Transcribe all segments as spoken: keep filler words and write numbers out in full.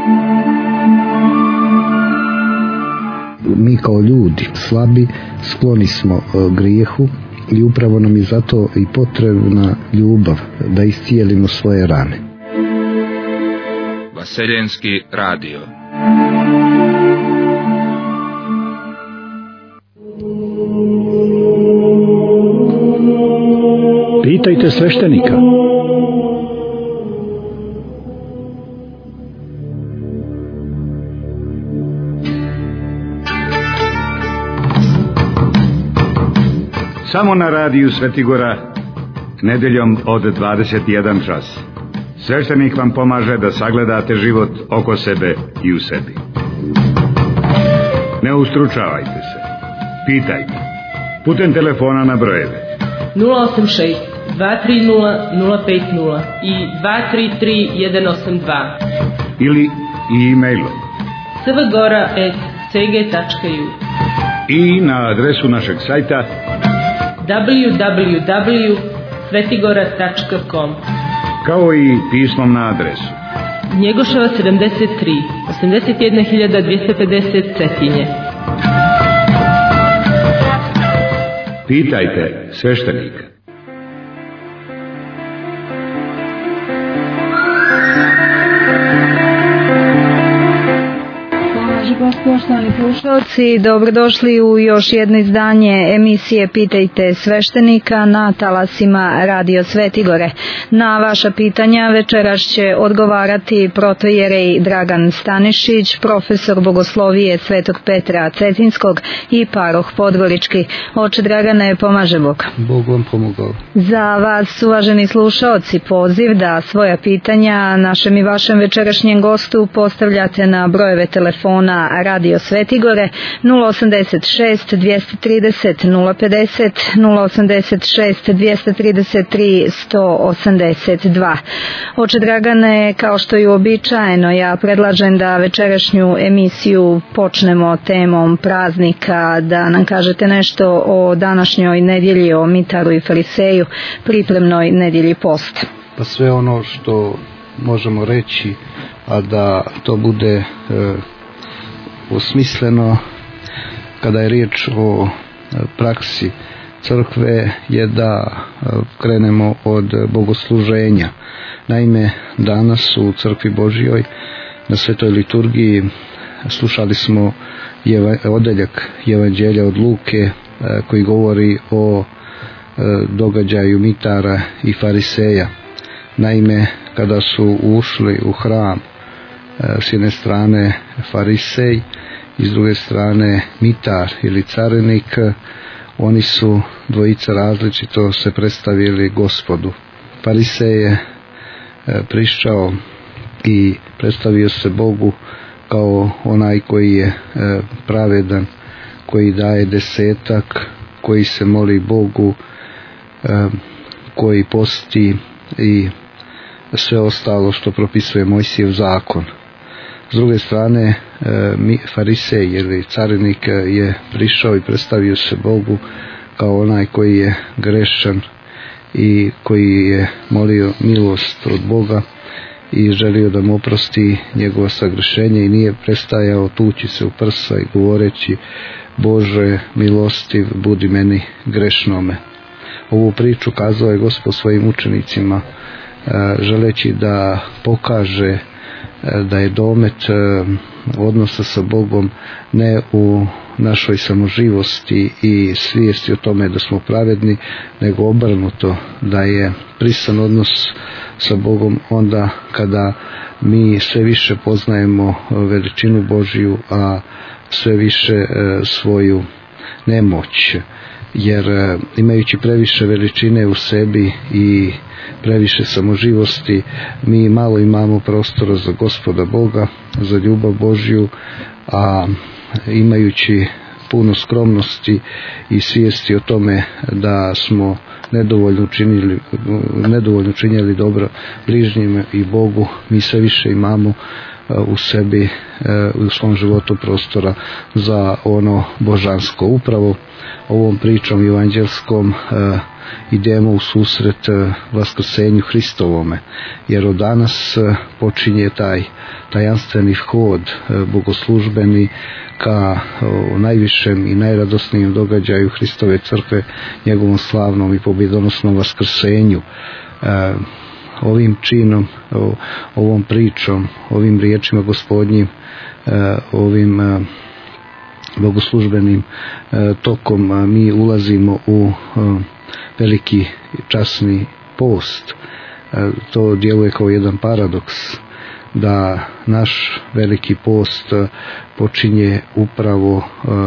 Mi kao ljudi slabi skloni smo grijehu i upravo nam je zato i potrebna ljubav da iscijelimo svoje rane. Vaseljenski radio. Pitajte sveštenika. Samo na radiju Svetigora, nedeljom od dvadeset jedan čas. Sveštenik vam pomaže da sagledate život oko sebe i u sebi. Ne ustručavajte se. Pitajte. Putem telefona na brojeve nula osam šest dva tri nula nula pet nula i dva tri tri jedan osam dva ili i e-mailom svgora at c g tačka u i na adresu našeg sajta w w w tačka svetigora tačka com, kao i pismom na adresu Njegoševa sedamdeset tri, osamdeset jedna hiljada dvjesto pedeset Cetinje. Pitajte sveštenika. Poštovani slušalci, dobrodošli u još jedno izdanje emisije Pitajte sveštenika na talasima Radio Svetigore. Na vaša pitanja večeras će odgovarati protojerej Dragan Stanišić, profesor bogoslovije Svetog Petra Cetinskog i paroh Podgorički. Oče Dragane, pomaže Bog. Bog vam pomogao. Za vas, uvaženi slušalci, poziv da svoja pitanja našem i vašem večerašnjem gostu postavljate na brojeve telefona Radio Svetigore nula osam šest dva tri nula nula pedeset, nula osam šest dva tri tri jedan osam dva. Oče Dragane, kao što je uobičajeno, ja predlažem da večerašnju emisiju počnemo temom praznika, da nam kažete nešto o današnjoj nedjelji, o Mitaru i Fariseju, pripremnoj nedjelji posta. Pa sve ono što možemo reći, a da to bude e, osmisleno kada je riječ o praksi crkve, je da krenemo od bogosluženja. Naime, danas u crkvi Božjoj na svetoj liturgiji slušali smo odeljak Evanđelja od Luke koji govori o događaju Mitara i Fariseja. Naime, kada su ušli u hram, s jedne strane Farisej i s druge strane Mitar ili carinik, oni su dvojica različito se predstavili Gospodu. Farisej je prišao i predstavio se Bogu kao onaj koji je pravedan, koji daje desetak, koji se moli Bogu, koji posti i sve ostalo što propisuje Mojsijev zakon. S druge strane, Farisej ili carinik je prišao i predstavio se Bogu kao onaj koji je grešan i koji je molio milost od Boga i želio da mu oprosti njegovo sagrešenje i nije prestajao tući se u prsa i govoreći: Bože milostiv, budi meni grešnome. Ovu priču kazao je Gospod svojim učenicima želeći da pokaže da je domet odnosa sa Bogom ne u našoj samoživosti i svijesti o tome da smo pravedni, nego obrnuto, da je prisan odnos sa Bogom onda kada mi sve više poznajemo veličinu Božju, a sve više svoju nemoć. Jer imajući previše veličine u sebi i previše samoživosti, mi malo imamo prostora za Gospoda Boga, za ljubav Božju, a imajući puno skromnosti i svijesti o tome da smo nedovoljno učinili, nedovoljno činjeli dobro bližnjima i Bogu, mi sve više imamo u sebi, u svom životu prostora za ono božansko. Upravo ovom pričom evanđelskom idemo u susret vaskrsenju Hristovome, jer od danas počinje taj tajanstveni hod bogoslužbeni ka najvišem i najradosnijem događaju Hristove crkve, njegovom slavnom i pobjedonosnom vaskrsenju. Ovim činom, ovom pričom, ovim riječima Gospodnjim, ovim bogoslužbenim tokom mi ulazimo u veliki časni post. To djeluje kao jedan paradoks, da naš veliki post počinje upravo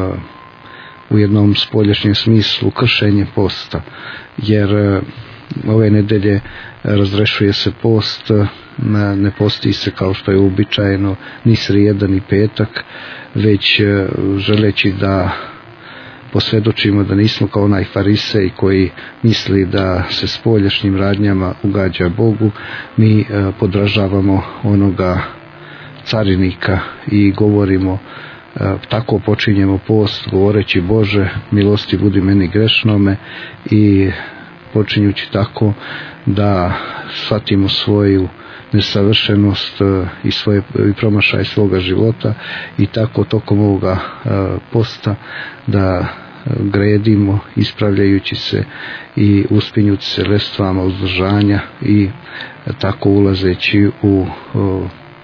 u jednom spoljašnjem smislu kršenje posta, jer ove nedelje razrešuje se post, ne posti se kao što je uobičajeno ni srijeda ni petak, već želeći da posvjedočimo da nismo kao onaj farisej koji misli da se spoljašnjim radnjama ugađa Bogu. Mi podražavamo onoga carinika i govorimo, tako počinjemo post govoreći: Bože, milosti budi meni grešnome, i počinjući tako da shvatimo svoju nesavršenost i svoje i promašaj svoga života, i tako tokom ovoga posta da gredimo, ispravljajući se i uspinjući se lestvama uzdržanja, i tako ulazeći u, u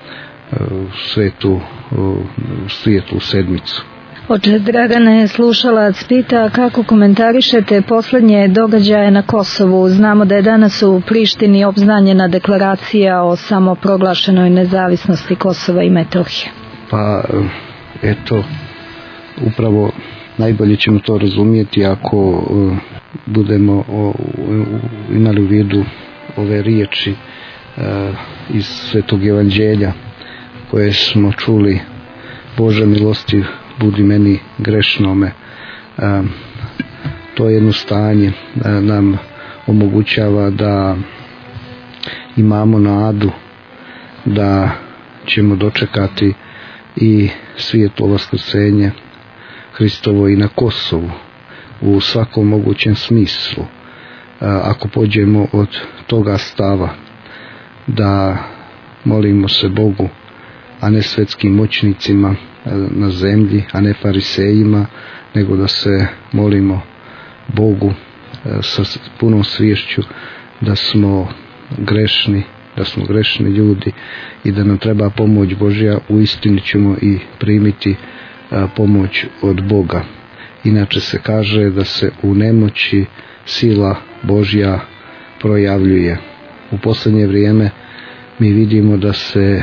svetu u svijetlu sedmicu. Oče Dragane, slušalac pita kako komentarišete posljednje događaje na Kosovu. Znamo da je danas u Prištini obznanjena deklaracija o samoproglašenoj nezavisnosti Kosova i Metohije. Pa eto, upravo najbolje ćemo to razumjeti ako uh, budemo uh, imali u vidu ove riječi uh, iz Svetog Evanđelja koje smo čuli: Bože milostiv budi meni grešnome. Uh, to jedno stanje uh, nam omogućava da imamo nadu da ćemo dočekati i svijetlo vaskrsenje Hristovo i na Kosovu u svakom mogućem smislu. Ako pođemo od toga stava da molimo se Bogu, a ne svetskim moćnicima na zemlji, a ne farisejima, nego da se molimo Bogu sa punom sviješću da smo grešni, da smo grešni ljudi i da nam treba pomoć Božja, uistinu ćemo i primiti pomoć od Boga. Inače se kaže da se u nemoći sila Božja projavljuje. U posljednje vrijeme mi vidimo da se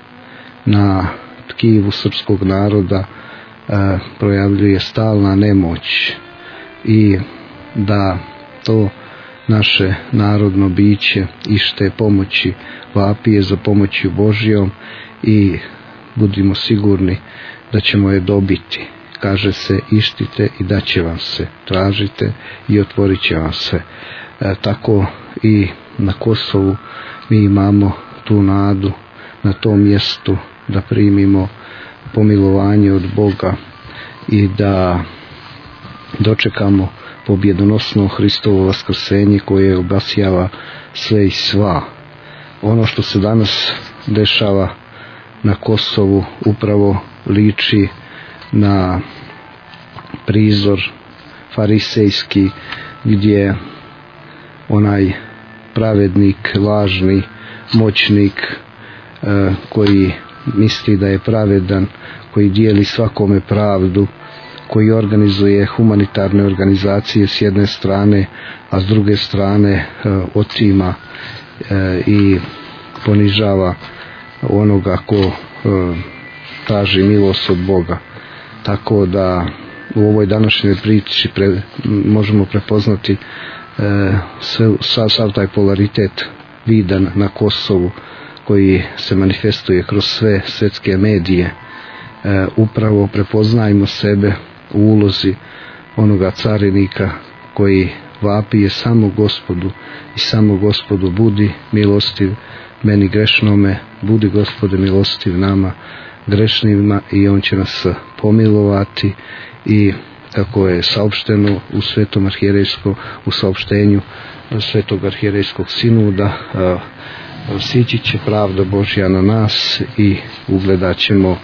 na tkivu srpskog naroda e, projavljuje stalna nemoć, i da to naše narodno biće ište pomoći vapije za pomoću Božjom, i budimo sigurni da ćemo je dobiti. Kaže se: ištite i daće vam se, tražite i otvorit će vam se. E, tako i na Kosovu mi imamo tu nadu na tom mjestu da primimo pomilovanje od Boga i da dočekamo pobjedonosno Hristovo vaskrsenje koje obasjava sve i sva. Ono što se danas dešava na Kosovu upravo liči na prizor farisejski, gdje onaj pravednik, lažni moćnik e, koji misli da je pravedan, koji dijeli svakome pravdu, koji organizuje humanitarne organizacije s jedne strane, a s druge strane e, otima e, i ponižava onoga ko e, traži milost od Boga. Tako da u ovoj današnjoj priči pre, možemo prepoznati e, sve, sav, sav taj polaritet vidan na Kosovu koji se manifestuje kroz sve svjetske medije. E, upravo prepoznajmo sebe u ulozi onoga carinika koji vapije samo Gospodu i samo Gospodu budi milostiv meni grešnome, budi Gospode milostiv nama grešnima i on će nas pomilovati. I kako je saopšteno u Svetom arhijerejskom, u saopštenju Svetog arhijerejskog sinuda, sići će pravda Božja na nas i ugledat ćemo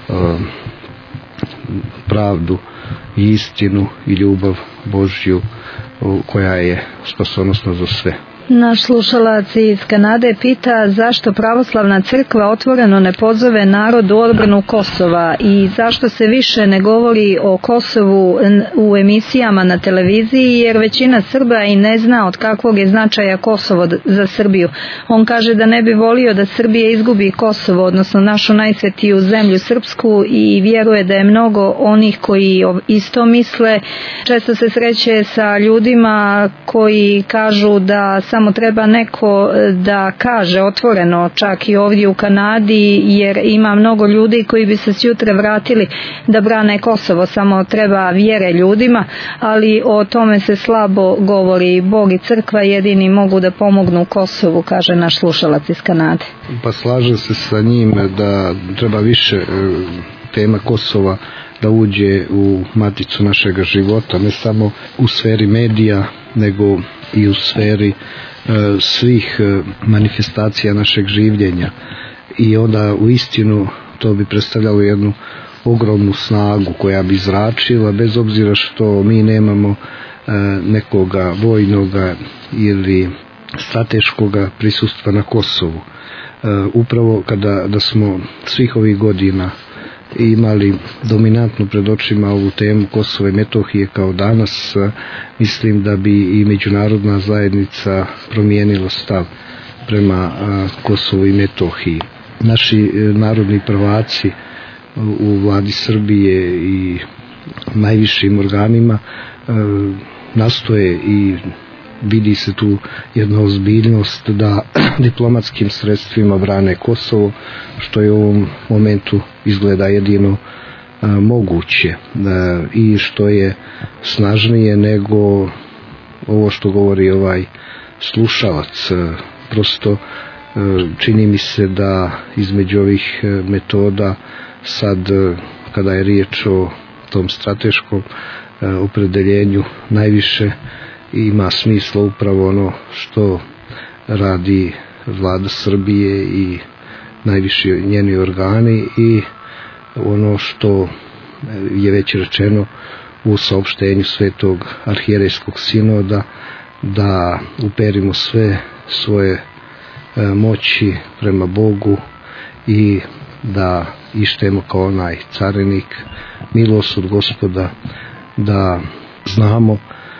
pravdu i istinu i ljubav Božju koja je spasonosna za sve. Naš slušalac iz Kanade pita zašto pravoslavna crkva otvoreno ne pozove narod u odbranu Kosova i zašto se više ne govori o Kosovu u emisijama na televiziji, jer većina Srba i ne zna od kakvog je značaja Kosovo za Srbiju. On kaže da ne bi volio da Srbija izgubi Kosovo, odnosno našu najsvetiju zemlju srpsku, i vjeruje da je mnogo onih koji isto misle. Često se sreće sa ljudima koji kažu da samo treba neko da kaže otvoreno, čak i ovdje u Kanadi, jer ima mnogo ljudi koji bi se sutra vratili da brane Kosovo, samo treba vjere ljudima, ali o tome se slabo govori. Bog i crkva jedini mogu da pomognu Kosovu, kaže naš slušalac iz Kanade. Pa slažem se sa njim da treba više tema Kosova da uđe u maticu našeg života, ne samo u sferi medija, nego i u sferi svih manifestacija našeg življenja. I onda u istinu to bi predstavljalo jednu ogromnu snagu koja bi zračila, bez obzira što mi nemamo nekoga vojnoga ili strateškoga prisustva na Kosovu. Upravo kada da smo svih ovih godina imali dominantno pred očima ovu temu Kosova i Metohije kao danas, mislim da bi i međunarodna zajednica promijenila stav prema Kosovu i Metohiji. Naši narodni prvaci u vladi Srbije i najvišim organima nastoje i vidi se tu jedna ozbiljnost da diplomatskim sredstvima brane Kosovo, što je u ovom momentu izgleda jedino a, moguće a, i što je snažnije nego ovo što govori ovaj slušalac. A, prosto a, čini mi se da između ovih metoda sad a, kada je riječ o tom strateškom a, opredeljenju, najviše ima smisla upravo ono što radi vlada Srbije i najviši njeni organi i ono što je već rečeno u saopštenju Svetog arhijerejskog sinoda, da uperimo sve svoje moći prema Bogu i da ištemo kao onaj carinik milost od Gospoda, da znamo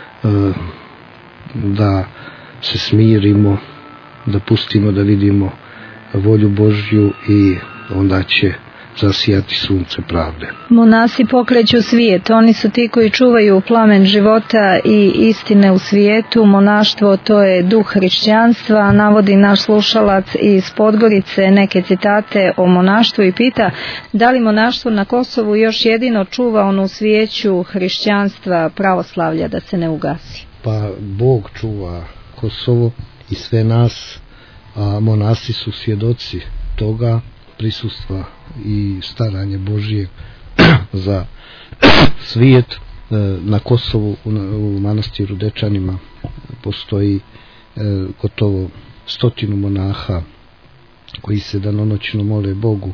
da se smirimo, da pustimo da vidimo volju Božju i onda će zasijati sunce pravde. Monasi pokreću svijet, oni su ti koji čuvaju plamen života i istine u svijetu. Monaštvo, to je duh hrišćanstva, navodi naš slušalac iz Podgorice neke citate o monaštvu i pita da li monaštvo na Kosovu još jedino čuva onu svijeću hrišćanstva, pravoslavlja da se ne ugasi. Pa Bog čuva Kosovo i sve nas, a monasi su svjedoci toga prisustva i staranje Božije za svijet. Na Kosovu u manastiru Dečanima postoji gotovo stotinu monaha koji se danonoćno mole Bogu.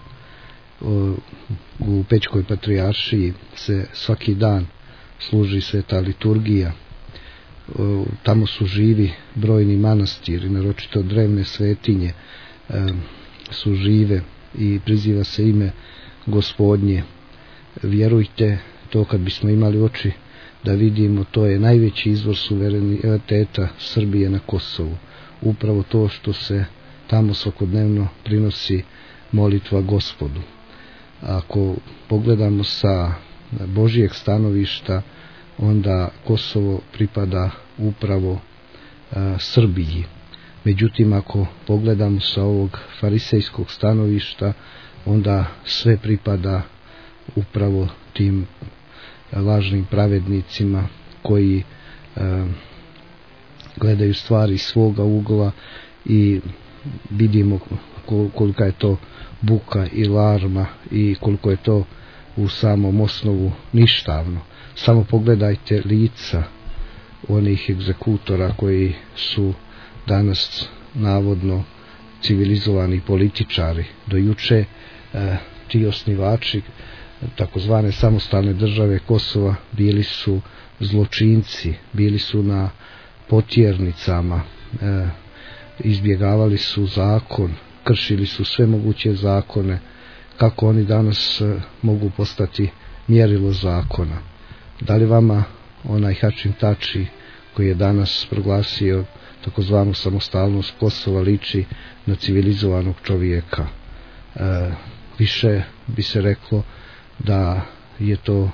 U Pećkoj patrijaršiji se svaki dan služi sveta liturgija. Tamo su živi brojni manastiri, naročito drevne svetinje su žive i priziva se ime Gospodnje. Vjerujte, to kad bismo imali oči da vidimo, to je najveći izvor suvereniteta Srbije na Kosovu. Upravo to što se tamo svakodnevno prinosi molitva Gospodu. Ako pogledamo sa Božijeg stanovišta, onda Kosovo pripada upravo a, Srbiji. Međutim, ako pogledamo sa ovog farisejskog stanovišta, onda sve pripada upravo tim lažnim pravednicima koji a, gledaju stvari iz svoga ugla i vidimo kolika je to buka i larma i koliko je to u samom osnovu ništavno. Samo pogledajte lica onih egzekutora koji su danas navodno civilizovani političari. Do juče e, ti osnivači takozvane samostalne države Kosova bili su zločinci, bili su na potjernicama, e, izbjegavali su zakon, kršili su sve moguće zakone. Kako oni danas e, mogu postati mjerilo zakona? Da li vama onaj Hačim Tači koji je danas proglasio takozvanu samostalnost Kosova liči na civilizovanog čovjeka? E, više bi se reklo da je to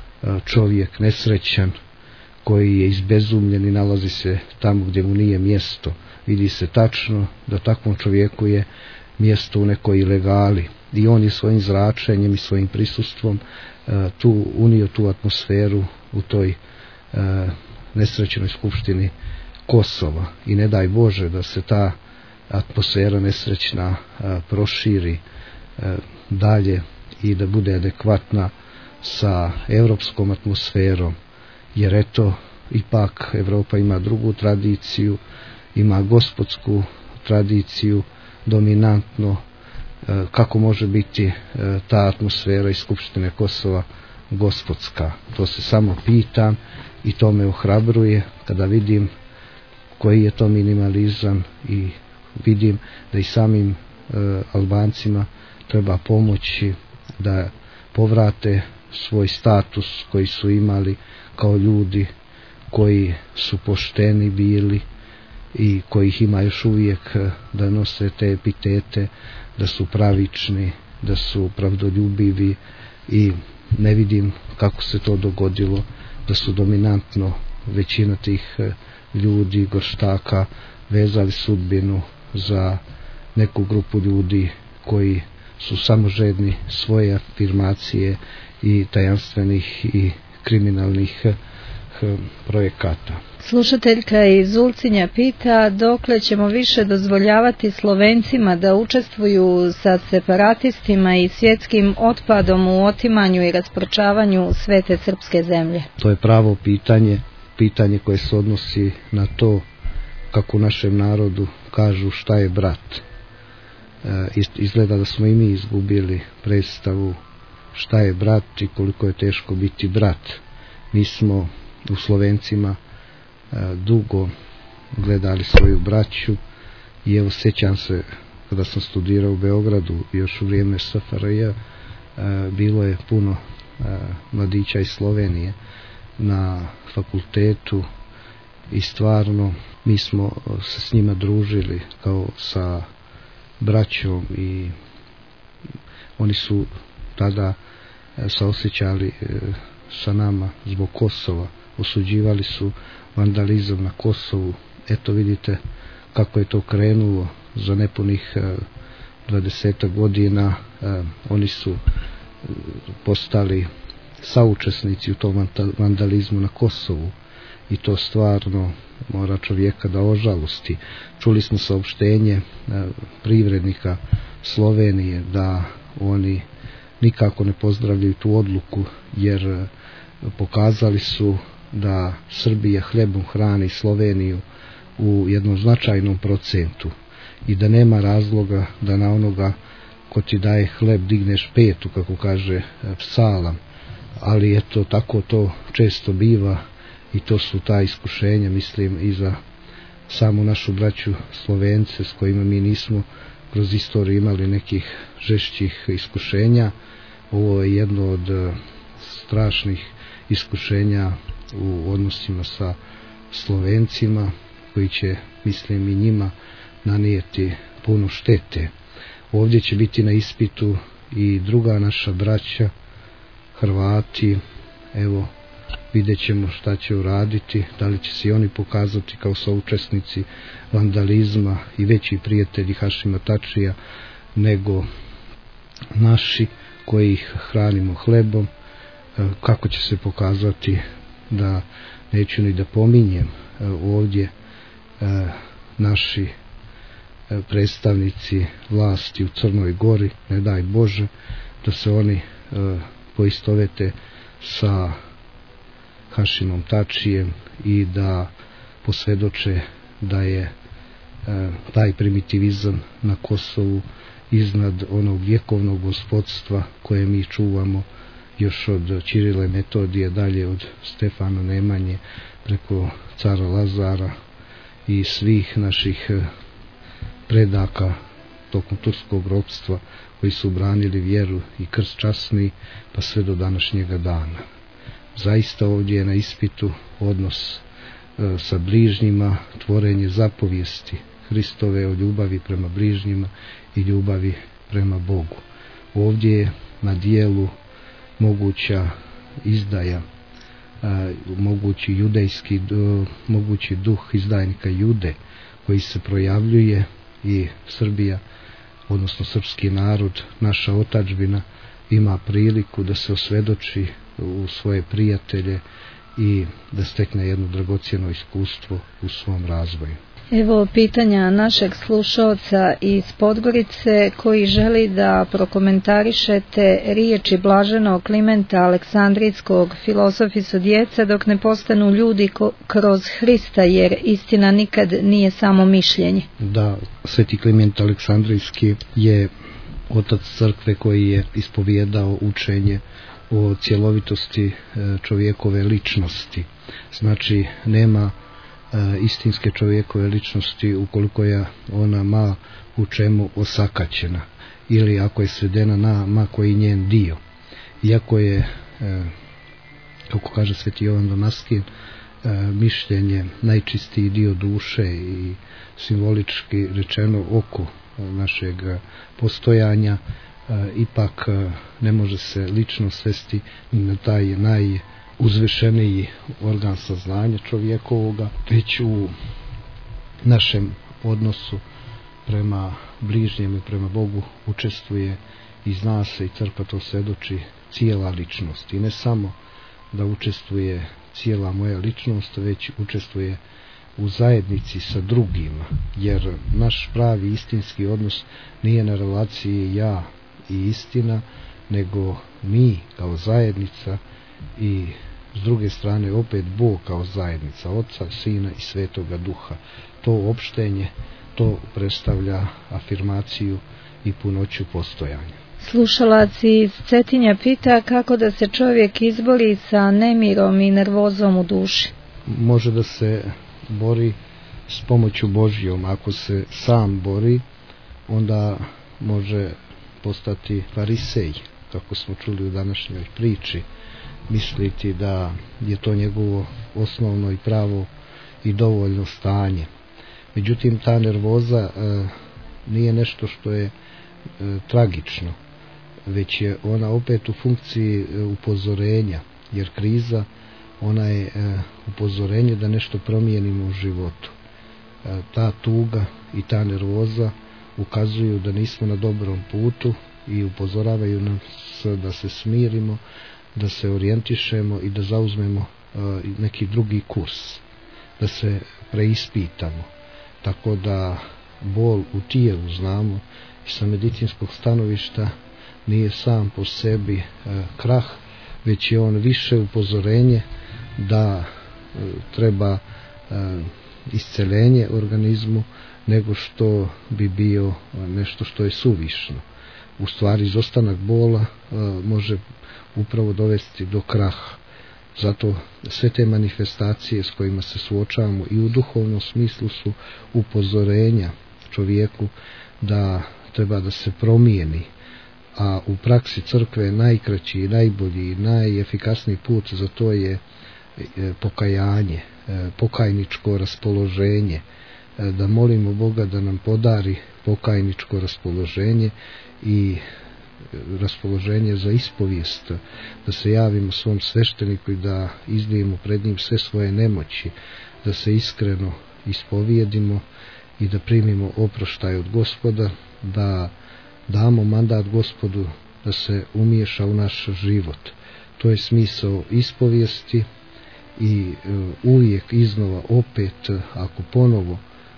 čovjek nesrećan koji je izbezumljen i nalazi se tamo gdje mu nije mjesto. Vidi se tačno da takvom čovjeku je mjesto u nekoj ilegali i on je svojim zračenjem i svojim prisustvom tu unio tu atmosferu u toj nesrećenoj skupštini Kosova i ne daj Bože da se ta atmosfera nesrećna proširi dalje i da bude adekvatna sa europskom atmosferom, jer eto ipak Europa ima drugu tradiciju, ima gospodsku tradiciju dominantno. Kako može biti ta atmosfera iz Skupštine Kosova gospodska? To se samo pitam i to me ohrabruje kada vidim koji je to minimalizam i vidim da i samim Albancima treba pomoći da povrate svoj status koji su imali kao ljudi koji su pošteni bili i kojih ima još uvijek, da nose te epitete, da su pravični, da su pravdoljubivi i ne vidim kako se to dogodilo da su dominantno većina tih ljudi, gorštaka, vezali sudbinu za neku grupu ljudi koji su samo žedni svoje afirmacije i tajanstvenih i kriminalnih projekata. Slušateljka iz Ulcinja pita dokle ćemo više dozvoljavati Slovencima da učestvuju sa separatistima i svjetskim otpadom u otimanju i rasprčavanju svete srpske zemlje. To je pravo pitanje, pitanje koje se odnosi na to kako u našem narodu kažu šta je brat. E, izgleda da smo i mi izgubili predstavu šta je brat i koliko je teško biti brat. Mi smo u Slovencima e, dugo gledali svoju braću i evo sjećam se kada sam studirao u Beogradu još u vrijeme S F R J, e, bilo je puno e, mladića iz Slovenije na fakultetu i stvarno mi smo se s njima družili kao sa braćom i oni su tada saosjećali sa nama zbog Kosova, osuđivali su vandalizam na Kosovu. Eto vidite kako je to krenulo za nepunih dvadesetak godina. Oni su postali saučesnici u tom vandalizmu na Kosovu i to stvarno mora čovjeka da ožalosti. Čuli smo saopštenje privrednika Slovenije da oni nikako ne pozdravljaju tu odluku, jer pokazali su da Srbija hlebom hrani Sloveniju u jednom značajnom procentu i da nema razloga da na onoga ko ti daje hleb digneš petu, kako kaže psalam, ali eto tako to često biva i to su ta iskušenja, mislim, i za samu našu braću Slovence s kojima mi nismo kroz istoriju imali nekih žešćih iskušenja. Ovo je jedno od strašnih iskušenja u odnosima sa Slovencima koji će, mislim, i njima nanijeti puno štete. Ovdje će biti na ispitu i druga naša braća, Hrvati. Evo, vidjet ćemo šta će uraditi, da li će se i oni pokazati kao saučesnici vandalizma i veći prijatelji Hašima Tačija nego naši koji ih hranimo hlebom. Kako će se pokazati, da neću ni da pominjem ovdje naši predstavnici vlasti u Crnoj Gori, ne daj Bože, da se oni poistovete sa Hašimom Tačijem i da posvjedoče da je taj primitivizam na Kosovu iznad onog vjekovnog gospodstva koje mi čuvamo još od Ćirila i Metodije, dalje od Stefana Nemanje preko cara Lazara i svih naših predaka tokom turskog ropstva koji su branili vjeru i krst časni pa sve do današnjega dana. Zaista ovdje je na ispitu odnos e, sa bližnjima, tvorenje zapovijesti Hristove o ljubavi prema bližnjima i ljubavi prema Bogu. Ovdje je na dijelu moguća izdaja, a, mogući judejski, do, mogući duh izdajnika Jude koji se projavljuje i Srbija, odnosno srpski narod, naša otadžbina, ima priliku da se osvjedoči u svoje prijatelje i da stekne jedno dragocjeno iskustvo u svom razvoju. Evo pitanja našeg slušalca iz Podgorice koji želi da prokomentarišete riječi blaženog Klimenta Aleksandrijskog: filozofi su djeca dok ne postanu ljudi ko- kroz Hrista, jer istina nikad nije samo mišljenje. Da, sveti Kliment Aleksandrijski je otac crkve koji je ispovijedao učenje o cjelovitosti čovjekove ličnosti. Znači nema istinske čovjekove ličnosti ukoliko je ona ma u čemu osakaćena ili ako je svedena na ma koji njen dio. Iako je, kako kaže sveti Jovan Damaskin, mišljenje najčistiji dio duše i simbolički rečeno oko našeg postojanja, ipak ne može se lično svesti na taj najuzvišeniji organ saznanja čovjekovoga, već u našem odnosu prema bližnjem i prema Bogu učestvuje i zna se i crkva to svjedoči cijela ličnost. I ne samo da učestvuje cijela moja ličnost, već učestvuje u zajednici sa drugima, jer naš pravi istinski odnos nije na relaciji ja i istina, nego mi kao zajednica i s druge strane opet Bog kao zajednica, Oca, Sina i Svetoga Duha. To opštenje, to predstavlja afirmaciju i punoću postojanja. Slušalac iz Cetinja pita kako da se čovjek izbori sa nemirom i nervozom u duši. Može da se bori s pomoću Božjom. Ako se sam bori, onda može postati farisej, kako smo čuli u današnjoj priči, misliti da je to njegovo osnovno i pravo i dovoljno stanje. Međutim, ta nervoza e, nije nešto što je e, tragično, već je ona opet u funkciji e, upozorenja, jer kriza, ona je e, upozorenje da nešto promijenimo u životu. E, ta tuga i ta nervoza ukazuju da nismo na dobrom putu i upozoravaju nas da se smirimo, da se orijentišemo i da zauzmemo e, neki drugi kurs, da se preispitamo. Tako da bol u tijelu, znamo, i sa medicinskog stanovišta nije sam po sebi e, krah, već je on više upozorenje da e, treba e, isceljenje organizmu nego što bi bio nešto što je suvišno. U stvari izostanak bola e, može upravo dovesti do kraha. Zato sve te manifestacije s kojima se suočavamo i u duhovnom smislu su upozorenja čovjeku da treba da se promijeni, a u praksi crkve najkraći, najbolji, najefikasniji put za to je pokajanje, pokajničko raspoloženje, da molimo Boga da nam podari pokajničko raspoloženje i raspoloženje za ispovijest, da se javimo svom svešteniku i da iznijemo pred njim sve svoje nemoći, da se iskreno ispovijedimo i da primimo oproštaj od Gospoda, da damo mandat Gospodu da se umiješa u naš život. To je smisao ispovijesti i uvijek iznova opet, ako ponovo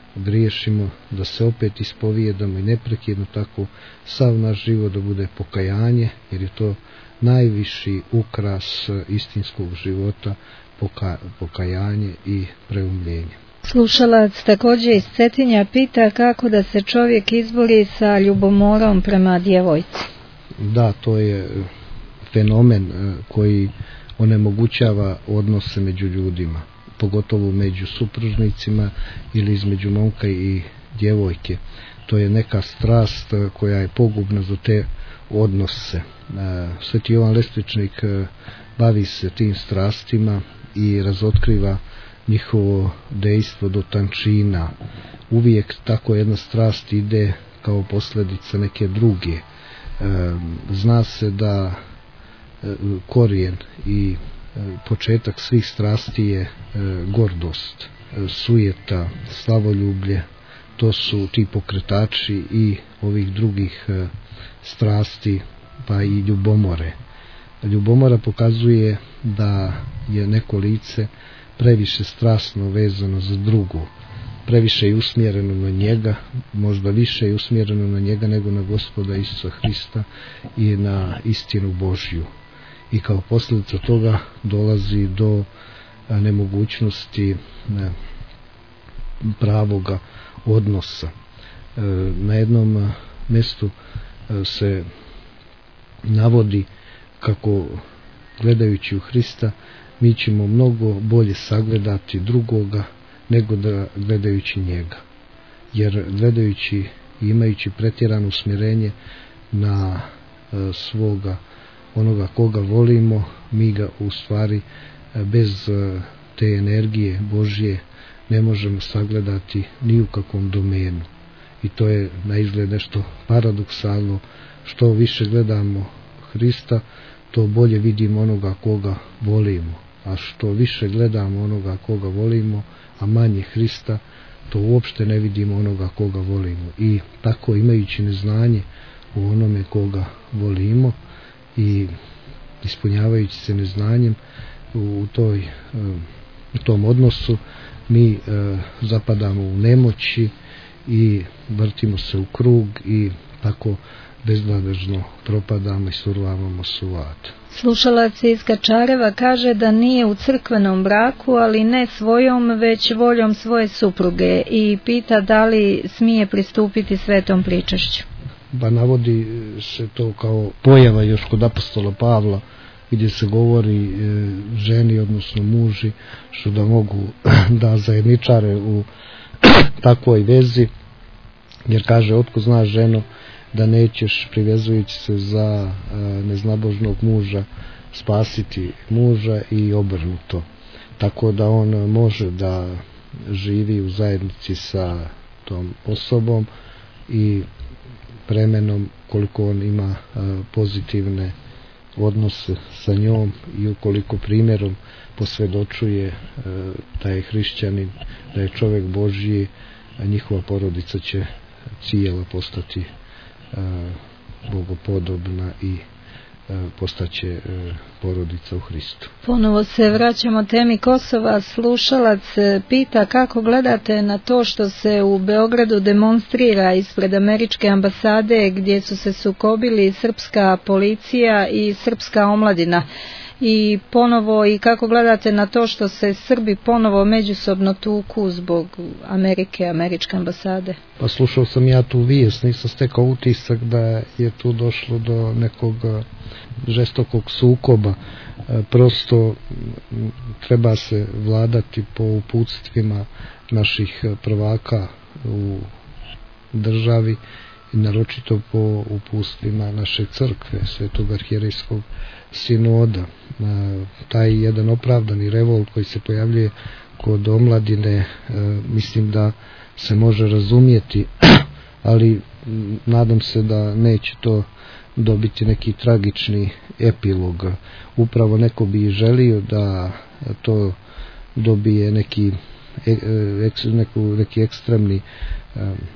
griješimo, da se opet ispovijedamo i neprekidno tako sav naš život da bude pokajanje, jer je to najviši ukras istinskog života, poka, pokajanje i preumljenje. Slušalac također iz Cetinja pita kako da se čovjek izbori sa ljubomorom prema djevojci. Da, to je fenomen koji onemogućava odnose među ljudima, pogotovo među supružnicima ili između momka i djevojke. To je neka strast koja je pogubna za te odnose. Sveti Jovan Lestvičnik bavi se tim strastima i razotkriva njihovo dejstvo do tančina. Uvijek tako jedna strast ide kao posljedica neke druge. Zna se da korijen i početak svih strasti je gordost, sujeta, slavoljublje. To su ti pokretači i ovih drugih strasti, pa i ljubomore. Ljubomora pokazuje da je neko lice previše strasno vezano za drugu, previše je usmjereno na njega, možda više je usmjereno na njega nego na Gospoda Isusa Hrista i na istinu Božju. I kao posljedica toga dolazi do nemogućnosti pravoga odnosa. Na jednom mjestu se navodi kako gledajući u Hrista mi ćemo mnogo bolje sagledati drugoga nego da gledajući njega. Jer gledajući i imajući pretjerano usmjerenje na svoga onoga koga volimo, mi ga u stvari bez te energije Božje ne možemo sagledati ni u kakvom domenu. I to je na izgled nešto paradoksalno. Što više gledamo Hrista, to bolje vidimo onoga koga volimo. A što više gledamo onoga koga volimo, a manje Hrista, to uopšte ne vidimo onoga koga volimo. I tako imajući neznanje u onome koga volimo i ispunjavajući se neznanjem u, toj, u tom odnosu, mi zapadamo u nemoći i vrtimo se u krug i tako bezvladežno propadamo i survavamo suvad. Slušalac iz Kačareva kaže da nije u crkvenom braku, ali ne svojom, već voljom svoje supruge i pita da li smije pristupiti svetom pričašću. Pa navodi se to kao pojava još kod apostola Pavla, gdje se govori e, ženi, odnosno muži, što da mogu da zajedničare u takvoj vezi, jer kaže, otko znaš ženo da nećeš privezujući se za e, neznabožnog muža spasiti muža i obrnuto. Tako da on može da živi u zajednici sa tom osobom i vremenom koliko on ima e, pozitivne odnose sa njom i ukoliko primjerom posvjedočuje e, da je hrišćanin, da je čovjek Božji, a njihova porodica će cijela postati e, bogopodobna i e, postaće e, porodica u Hristu. Ponovo se vraćamo temi Kosova. Slušalac pita kako gledate na to što se u Beogradu demonstrira ispred američke ambasade gdje su se sukobili srpska policija i srpska omladina. I ponovo i kako gledate na to što se Srbi ponovo međusobno tuku zbog Amerike, američke ambasade? Pa slušao sam ja tu vijest, nisam stekao utisak da je tu došlo do nekog žestokog sukoba. Prosto treba se vladati po uputstvima naših prvaka u državi i naročito po uputstvima naše crkve, Svetog arhijerejskog sinoda. Taj jedan opravdani revolt koji se pojavljuje kod omladine, mislim da se može razumjeti, ali nadam se da neće to dobiti neki tragični epilog. Upravo neko bi želio da to dobije neki, neku, neki ekstremni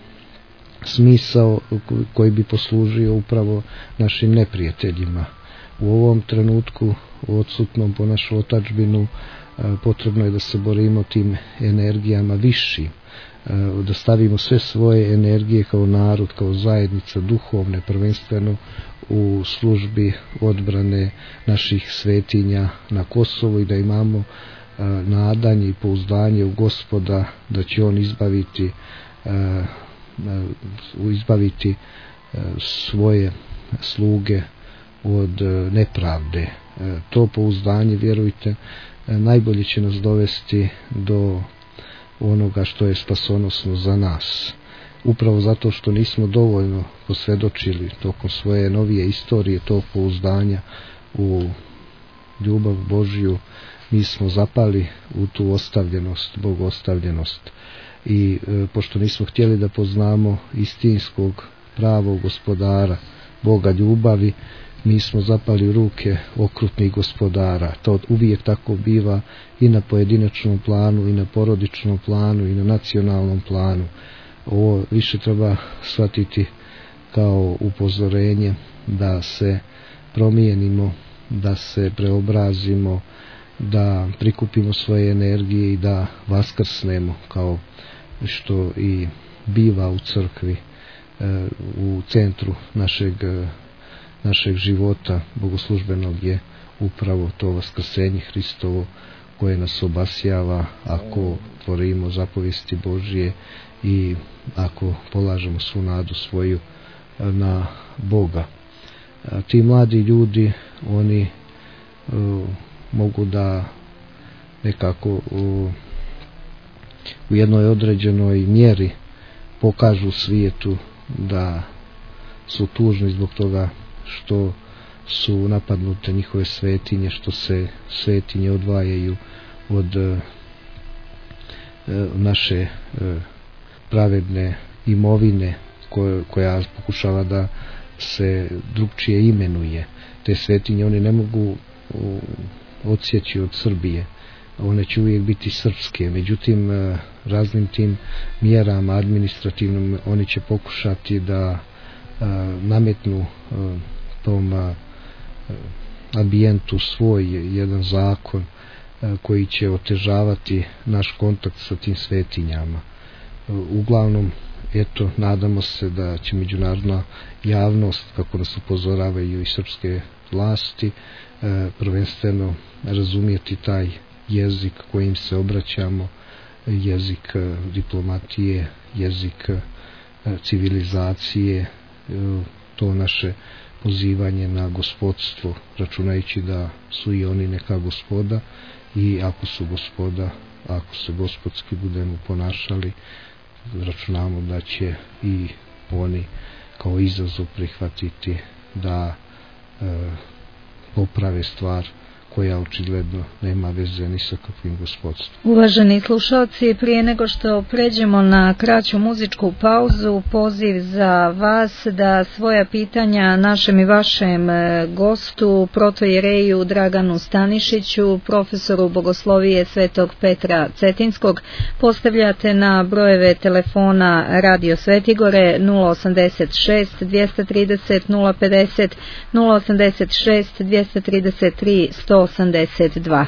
smisao koji bi poslužio upravo našim neprijateljima. U ovom trenutku odsutnom po našu otadžbinu potrebno je da se borimo tim energijama viši, da stavimo sve svoje energije kao narod, kao zajednica duhovne, prvenstveno u službi odbrane naših svetinja na Kosovu i da imamo nadanje i pouzdanje u Gospoda da će on izbaviti izbaviti svoje sluge od nepravde. To pouzdanje, vjerujte, najbolje će nas dovesti do onoga što je spasonosno za nas. Upravo zato što nismo dovoljno posvjedočili tokom svoje novije istorije tog pouzdanja u ljubav Božju, mi smo zapali u tu ostavljenost, bogostavljenost. I e, pošto nismo htjeli da poznamo istinskog pravog gospodara, Boga ljubavi, mi smo zapali u ruke okrutnih gospodara. To uvijek tako biva i na pojedinačnom planu, i na porodičnom planu, i na nacionalnom planu. Ovo više treba shvatiti kao upozorenje da se promijenimo, da se preobrazimo, da prikupimo svoje energije i da vaskrsnemo, kao što i biva u crkvi, u centru našeg, našeg života bogoslužbenog je upravo to vaskrsenje Hristovo koje nas obasjava ako tvorimo zapovijesti Božje i ako polažemo svu nadu svoju na Boga. Ti mladi ljudi, oni uh, mogu da nekako uh, u jednoj određenoj mjeri pokažu svijetu da su tužni zbog toga što su napadnute njihove svetinje, što se svetinje odvajaju od uh, naše uh, pravedne imovine koja, koja pokušava da se drugčije imenuje. Te svetinje oni ne mogu uh, odsjeći od Srbije, one će uvijek biti srpske, međutim uh, raznim tim mjerama administrativnim oni će pokušati da uh, nametnu uh, tom uh, ambijentu svoj jedan zakon uh, koji će otežavati naš kontakt sa tim svetinjama. Uh, uglavnom, eto, nadamo se da će međunarodna javnost, kako nas upozoravaju i srpske vlasti, uh, prvenstveno razumijeti taj jezik kojim se obraćamo, jezik uh, diplomatije, jezik uh, civilizacije, uh, to naše pozivanje na gospodstvo, računajući da su i oni neka gospoda i ako su gospoda, ako se gospodski budemo ponašali, računamo da će i oni kao izazov prihvatiti da e, poprave stvar koja očigledno nema veze ni sa kakvim gospodstvom. Uvaženi slušalci, prije nego što pređemo na kraću muzičku pauzu, poziv za vas da svoja pitanja našem i vašem gostu, protojereju Draganu Stanišiću, profesoru bogoslovije Svetog Petra Cetinskog, postavljate na brojeve telefona Radio Svetigore nula osamdeset šest dvjesto trideset nula pedeset, nula osamdeset šest dvjesto trideset tri sto osamdeset dva.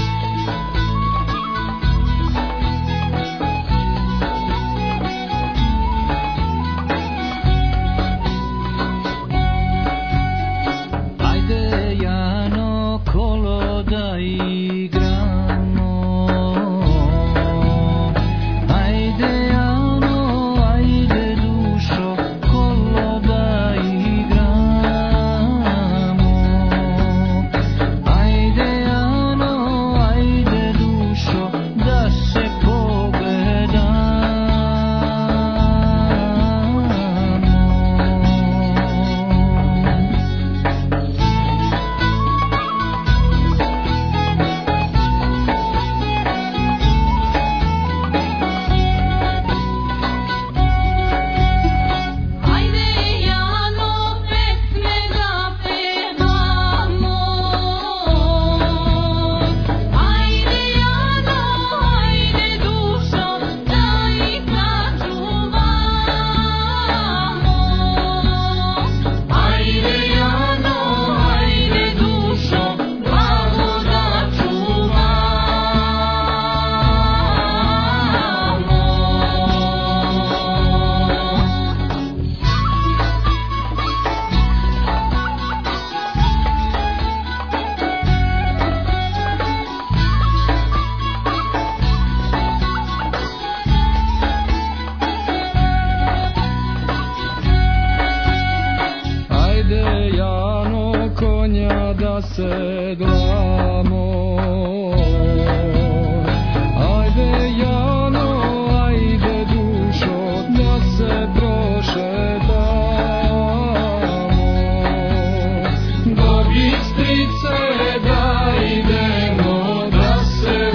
Ajde Jano kolo da igramo, ajde Jano, ajde dušo kolo da igramo, ajde Jano, sanja da se glamo. Ajde Jano, ajde dušo, da se prošetamo. Do Bistrice da idemo, da se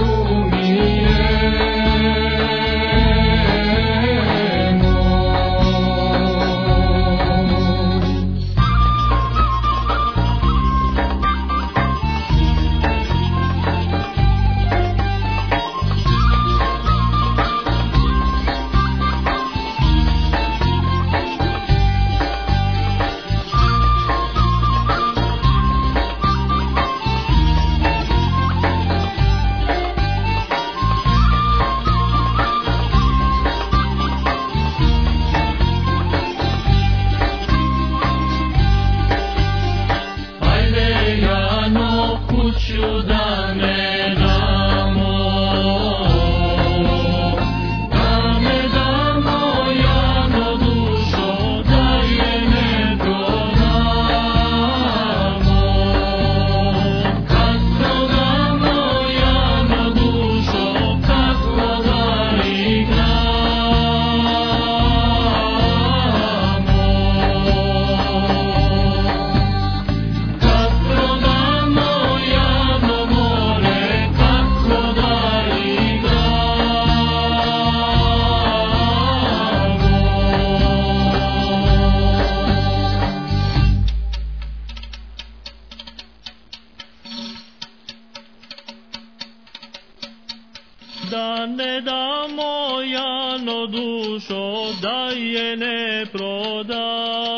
da ne damo Jano dušo, da je ne prodamo.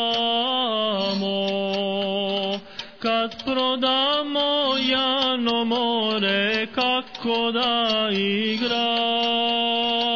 Kad prodamo Jano more, kako da igramo.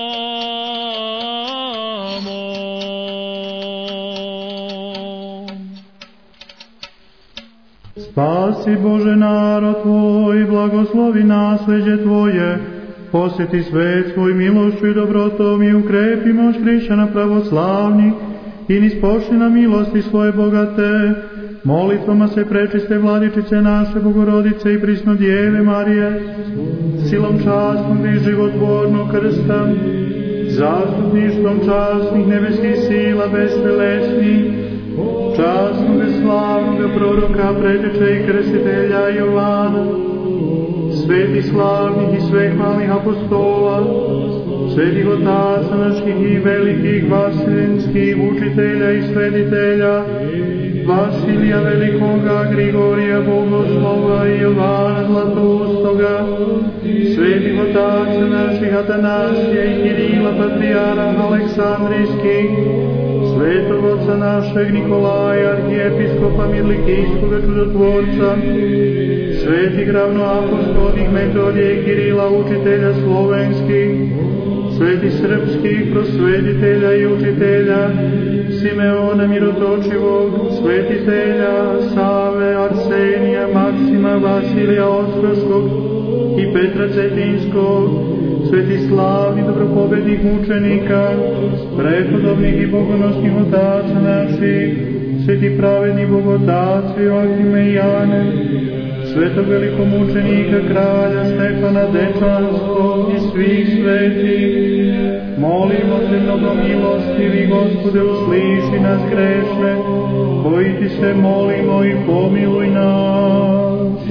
Spasi Bože narod Tvoj, blagoslovi nasleđe Tvoje, posjeti svet svoj milošću i dobrotom i ukrepi moć hrišćana pravoslavnih i nispošli na milosti svoje bogate. Molitvama se prečiste vladičice naše Bogorodice i prisno Djeve Marije, silom častnog i životvornog krsta, zastupništvom častnih nebeskih sila bestelesnih, častnog i slavnog proroka, preteča i krstitelja Jovana, svetih slavnih i svehvalnih apostola, svetih otaca naših i velikih vaseljenskih učitelja i svetitelja, Vasilija Velikoga, Grigorija Bogoslova i Jovana Zlatoustoga, svetih otaca naših Atanasija i Kirila Patrijaraha Aleksandrijskih, svetog oca našeg Nikolaja, arhijepiskopa Mirlikijskoga čudotvorca, svetih ravnoapostolnih Metodija i Kirila, učitelja slovenskih, svetih srpskih prosvetitelja i učitelja, Simeona Mirotočivog, svetitelja Save, Arsenija, Maksima, Vasilija Ostroškog i Petra Cetinskog, svetih slavnih dobropobednih mučenika, prepodobnih i bogonosnih otaca naših, svetih pravednih bogotaca Joakime i Jane, svetog velikomučenika kralja Stefana Dečanskog i svih svetih. Molimo te, mnogo milostivi Gospode, usliši nas grešne, koji ti se molimo i pomiluj nas.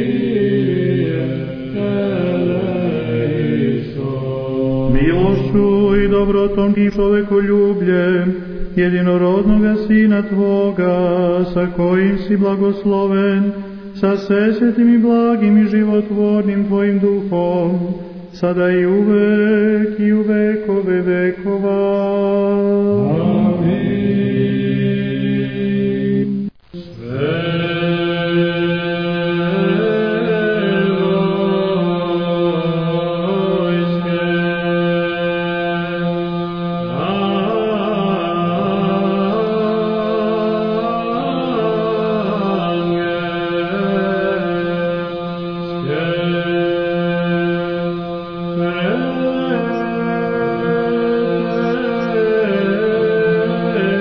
Milošću i dobrotom i čovekoljubljem jedinorodnoga Sina Tvoga, sa kojim si blagosloven, sa svesvetim i blagim i životvornim Tvojim duhom, sada i uvek i u vekove vekova. Amin. Yeah.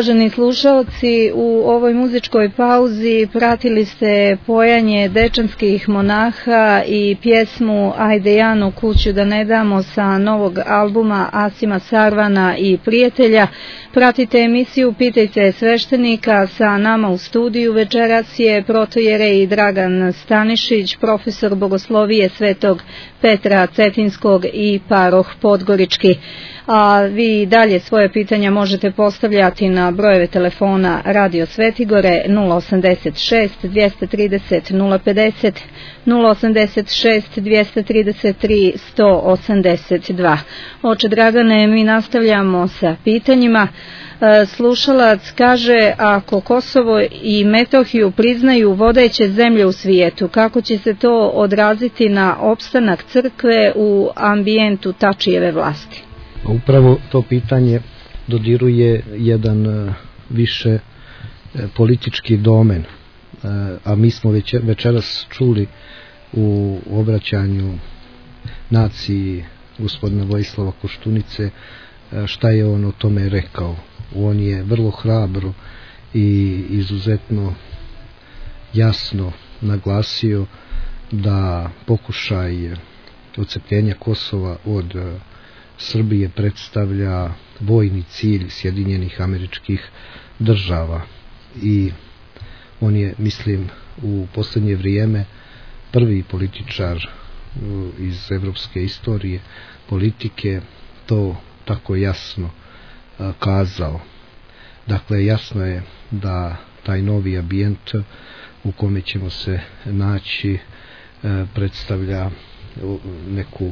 Uvaženi slušaoci, u ovoj muzičkoj pauzi pratili ste pojanje dečanskih monaha i pjesmu Ajde Jano kuću da ne damo sa novog albuma Asima Sarvana i prijatelja. Pratite emisiju Pitajte sveštenika, sa nama u studiju večeras je protojerej Dragan Stanišić, profesor bogoslovije Svetog Petra Cetinskog i paroh Podgorički. A vi dalje svoje pitanja možete postavljati na brojeve telefona Radio Svetigore nula osamdeset šest dvjesto trideset nula pedeset, nula osamdeset šest dvjesto trideset tri sto osamdeset dva. Oče Dragane, mi nastavljamo sa pitanjima. Slušalac kaže, ako Kosovo i Metohiju priznaju vodeće zemlje u svijetu, kako će se to odraziti na opstanak crkve u ambijentu Tačijeve vlasti? Upravo to pitanje dodiruje jedan više politički domen, a mi smo večeras čuli u obraćanju naciji gospodina Vojislava Koštunice šta je on o tome rekao. On je vrlo hrabro i izuzetno jasno naglasio da pokušaj odcepljenja Kosova od Srbije predstavlja vojni cilj Sjedinjenih Američkih Država i on je, mislim, u posljednje vrijeme prvi političar iz evropske istorije politike to tako jasno kazao. Dakle, jasno je da taj novi ambijent u kome ćemo se naći predstavlja neku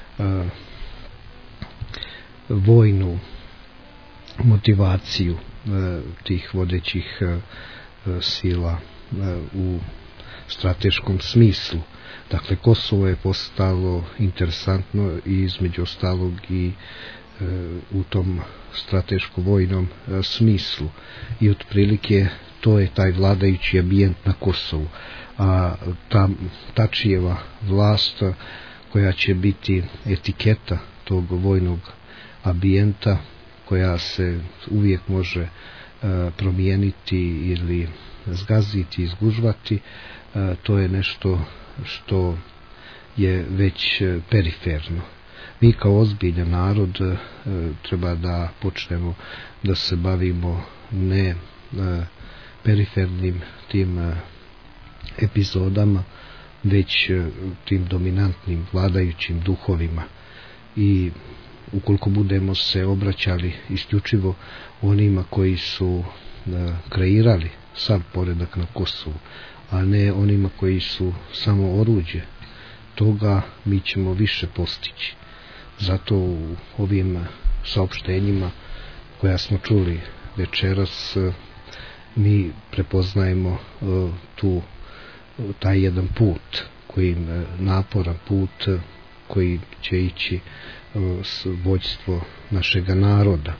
vojnu motivaciju tih vodećih sila u strateškom smislu. Dakle, Kosovo je postalo interesantno i između ostalog i u tom strateško-vojnom smislu i otprilike to je taj vladajući ambijent na Kosovu, a ta Tačijeva vlast koja će biti etiketa tog vojnog ambijenta, koja se uvijek može promijeniti ili zgaziti, izgužvati, to je nešto što je već periferno. Mi kao ozbiljan narod treba da počnemo da se bavimo ne perifernim tim epizodama, već tim dominantnim vladajućim duhovima. I ukoliko budemo se obraćali isključivo onima koji su kreirali sav poredak na Kosovu, a ne onima koji su samo oruđe toga, mi ćemo više postići. Zato u ovim saopštenjima koja smo čuli večeras mi prepoznajemo tu taj jedan put, koji naporan put koji će ići s vođstvo našega naroda.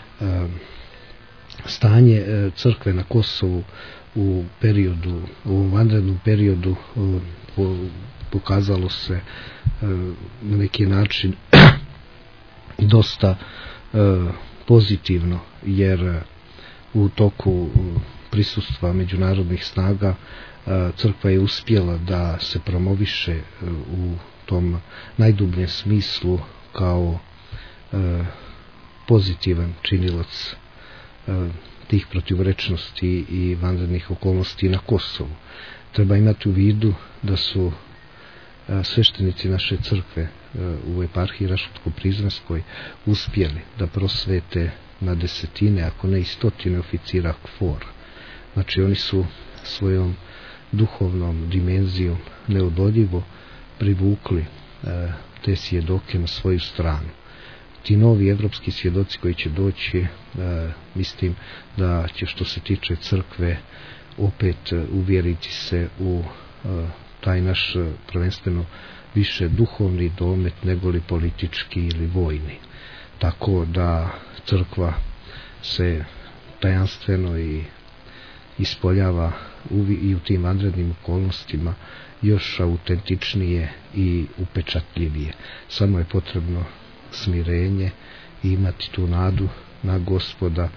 Stanje crkve na Kosovu u periodu, u vanrednom periodu pokazalo se na neki način dosta pozitivno, jer u toku prisustva međunarodnih snaga crkva je uspjela da se promoviše u tom najdubljem smislu kao pozitivan činilac tih protivrečnosti i vanrednih okolnosti na Kosovu. Treba imati u vidu da su sveštenici naše crkve u eparhiji Raškotsko-Prizrenskoj uspjeli da prosvete na desetine, ako ne i stotine oficira KFOR. Znači oni su svojom duhovnom dimenzijom neodoljivo privukli te svjedoke na svoju stranu. Ti novi evropski svjedoci koji će doći, mislim da će, što se tiče crkve, opet uvjeriti se u taj naš prvenstveno više duhovni domet nego li politički ili vojni. Tako da crkva se tajanstveno i ispoljava i u tim vanrednim okolnostima još autentičnije i upečatljivije. Samo je potrebno smirenje i imati tu nadu na Gospoda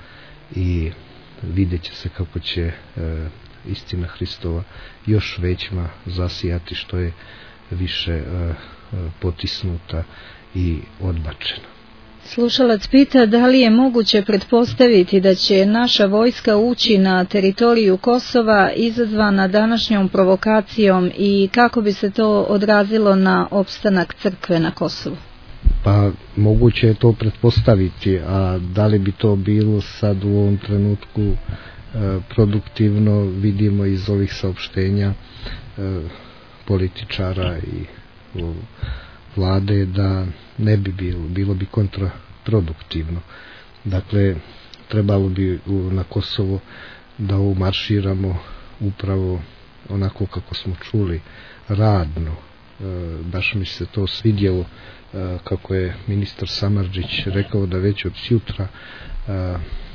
i vidjet će se kako će e, istina Hristova još većma zasijati što je više e, potisnuta i odbačena. Slušalac pita da li je moguće pretpostaviti da će naša vojska ući na teritoriju Kosova izazvana današnjom provokacijom i kako bi se to odrazilo na opstanak crkve na Kosovu? Pa moguće je to pretpostaviti, a da li bi to bilo sad u ovom trenutku e, produktivno, vidimo iz ovih saopštenja e, političara i o, vlade da ne bi bilo, bilo bi kontraproduktivno. Dakle, trebalo bi u, na Kosovo da umarširamo upravo onako kako smo čuli, radno. E, baš mi se to svidjelo e, kako je ministar Samardžić rekao da već od sutra e,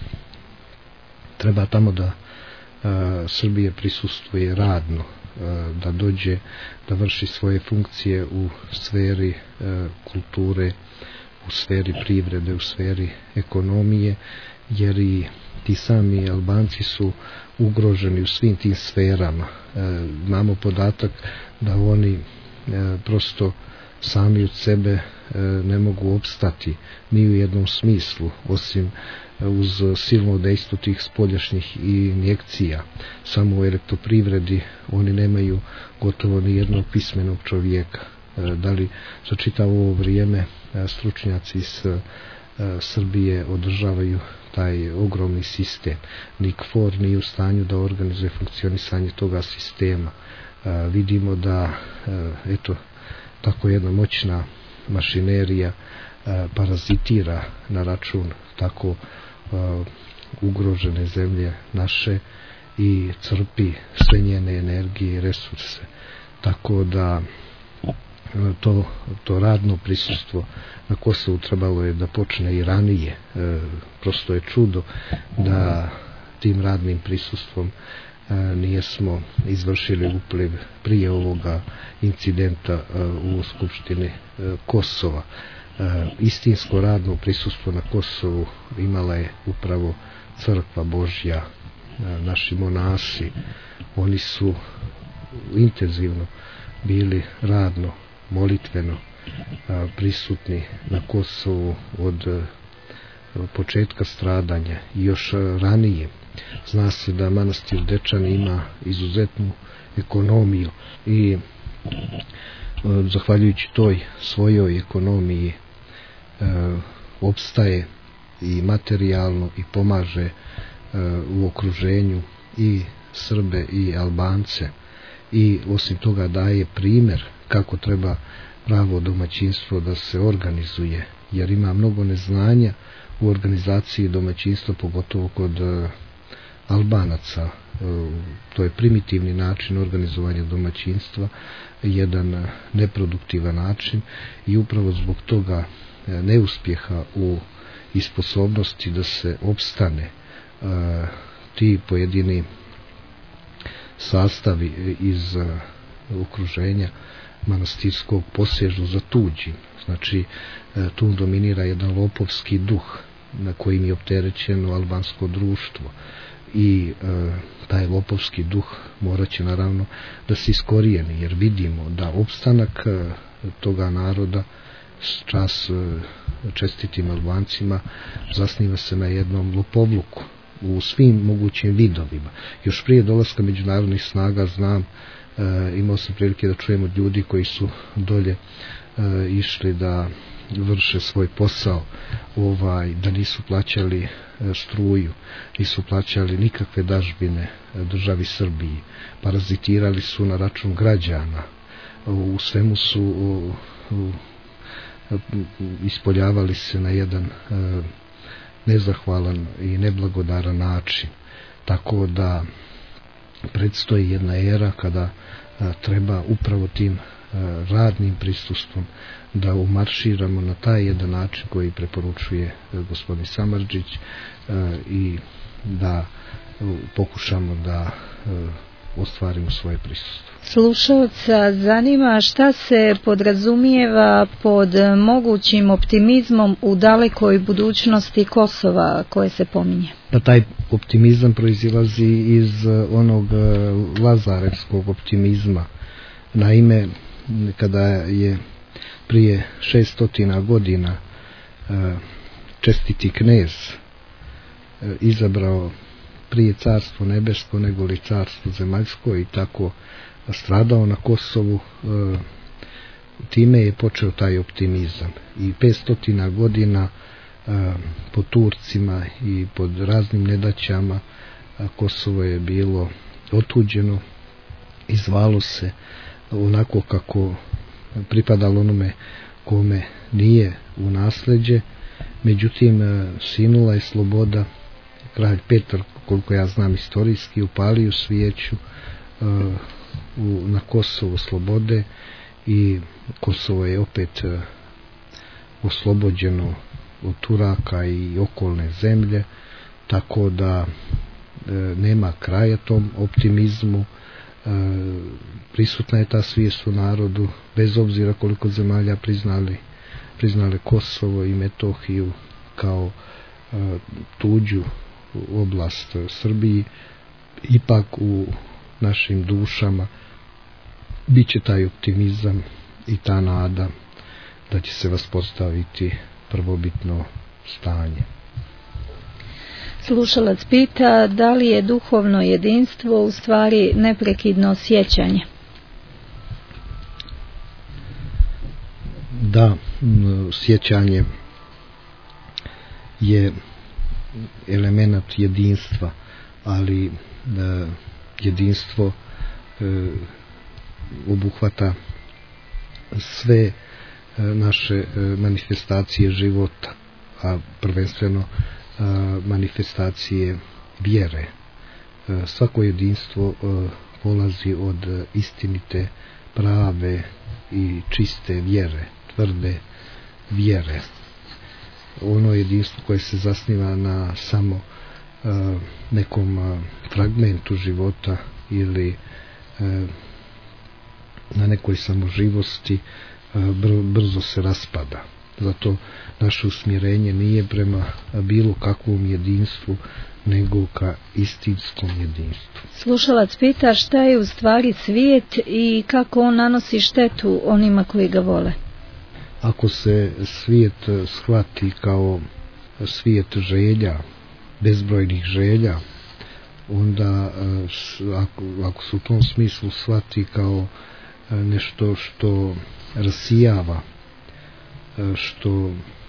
treba tamo da e, Srbije prisustvuje radno, da dođe da vrši svoje funkcije u sferi e, kulture, u sferi privrede, u sferi ekonomije, jer i ti sami Albanci su ugroženi u svim tim sferama. E, imamo podatak da oni e, prosto sami od sebe e, ne mogu opstati ni u jednom smislu, osim uz silno dejstvo tih spoljašnjih injekcija. Samo u elektroprivredi oni nemaju gotovo ni jednog pismenog čovjeka. Da li za čitavo ovo vrijeme stručnjaci iz Srbije održavaju taj ogromni sistem. Ni KFOR nije u stanju da organizuje funkcionisanje toga sistema. Vidimo da eto tako jedna moćna mašinerija parazitira na račun tako uh, ugrožene zemlje naše i crpi sve njene energije i resurse. Tako da to, to radno prisustvo na Kosovu trebalo je da počne i ranije. E, prosto je čudo da tim radnim prisustvom e, nijesmo izvršili upliv prije ovoga incidenta e, u Skupštini e, Kosova. E, istinsko radno prisustvo na Kosovu imala je upravo Crkva Božja, e, naši monasi. Oni su intenzivno bili radno, molitveno a, prisutni na Kosovu od a, početka stradanja i još a, ranije. Zna se da manastir Dečani ima izuzetnu ekonomiju i a, zahvaljujući toj svojoj ekonomiji a, opstaje i materijalno i pomaže a, u okruženju i Srbe i Albance, i osim toga daje primjer kako treba pravo domaćinstvo da se organizuje, jer ima mnogo neznanja u organizaciji domaćinstva, pogotovo kod uh, Albanaca. Uh, to je primitivni način organizovanja domaćinstva, jedan uh, neproduktivan način, i upravo zbog toga uh, neuspjeha u isposobnosti da se opstane uh, ti pojedini sastavi iz uh, okruženja manastirskog posežu za tuđim. Znači, uh, tu dominira jedan lopovski duh na kojim je opterećeno albansko društvo, i uh, taj lopovski duh morat će naravno da se iskorijeni, jer vidimo da opstanak uh, toga naroda, čas uh, čestitim Albancima, zasniva se na jednom lopovluku u svim mogućim vidovima. Još prije dolaska međunarodnih snaga znam, e, imao sam prilike da čujem od ljudi koji su dolje e, išli da vrše svoj posao, ovaj, da nisu plaćali e, struju, nisu plaćali nikakve dažbine e, državi Srbiji, parazitirali su na račun građana, u, u svemu su u, u, ispoljavali se na jedan e, nezahvalan i neblagodaran način. Tako da predstoji jedna era kada a, treba upravo tim a, radnim prisustvom da umarširamo na taj jedan način koji preporučuje a, gospodin Samardžić, a, i da a, pokušamo da a, ostvarimo svoje prisustvo. Slušalca zanima šta se podrazumijeva pod mogućim optimizmom u dalekoj budućnosti Kosova koje se pominje. Pa taj optimizam proizilazi iz onog lazarevskog optimizma. Naime, kada je prije šeststotina godina čestiti knez izabrao prije carstvo nebesko nego li carstvo zemaljsko i tako stradao na Kosovu, time je počeo taj optimizam. I petstotina godina pod Turcima i pod raznim nedaćama Kosovo je bilo otuđeno i zvalo se onako kako pripadalo onome kome nije u nasleđe. Međutim, sinula je sloboda. Kralj Petar, koliko ja znam istorijski, upalio svijeću uh, u, na Kosovo slobode i Kosovo je opet uh, oslobođeno od Turaka i okolne zemlje, tako da uh, nema kraja tom optimizmu. Uh, prisutna je ta svijest u narodu, bez obzira koliko zemalja priznali, priznali Kosovo i Metohiju kao uh, tuđu oblast Srbiji, ipak u našim dušama bit će taj optimizam i ta nada da će se vaspostaviti prvobitno stanje. Slušalac pita da li je duhovno jedinstvo u stvari neprekidno sjećanje. Da, sjećanje je element jedinstva, ali e, jedinstvo e, obuhvata sve e, naše e, manifestacije života, a prvenstveno e, manifestacije vjere. E, svako jedinstvo e, polazi od istinite, prave i čiste vjere, tvrde vjere. Ono jedinstvo koje se zasniva na samo uh, nekom uh, fragmentu života ili uh, na nekoj samoživosti uh, br- brzo se raspada. Zato naše usmjerenje nije prema bilo kakvom jedinstvu, nego ka istinskom jedinstvu. Slušalac pita šta je u stvari svijet i kako on nanosi štetu onima koji ga vole. Ako se svijet shvati kao svijet želja, bezbrojnih želja, onda ako, ako se u tom smislu shvati kao nešto što rasijava, što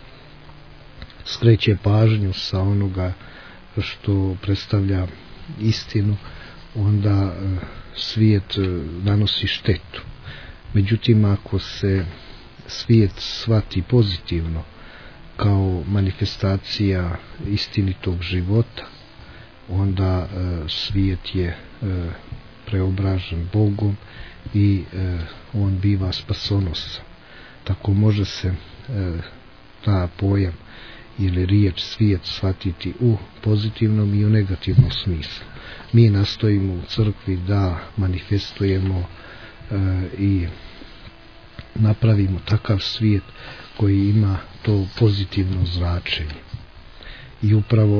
skreće pažnju sa onoga što predstavlja istinu, onda svijet nanosi štetu. Međutim, ako se svijet shvati pozitivno kao manifestacija istinitog života, onda e, svijet je e, preobražen Bogom i e, on biva spasonosan. Tako može se e, ta pojam ili riječ svijet shvatiti u pozitivnom i u negativnom smislu. Mi nastojimo u crkvi da manifestujemo e, i napravimo takav svijet koji ima to pozitivno zračenje. I upravo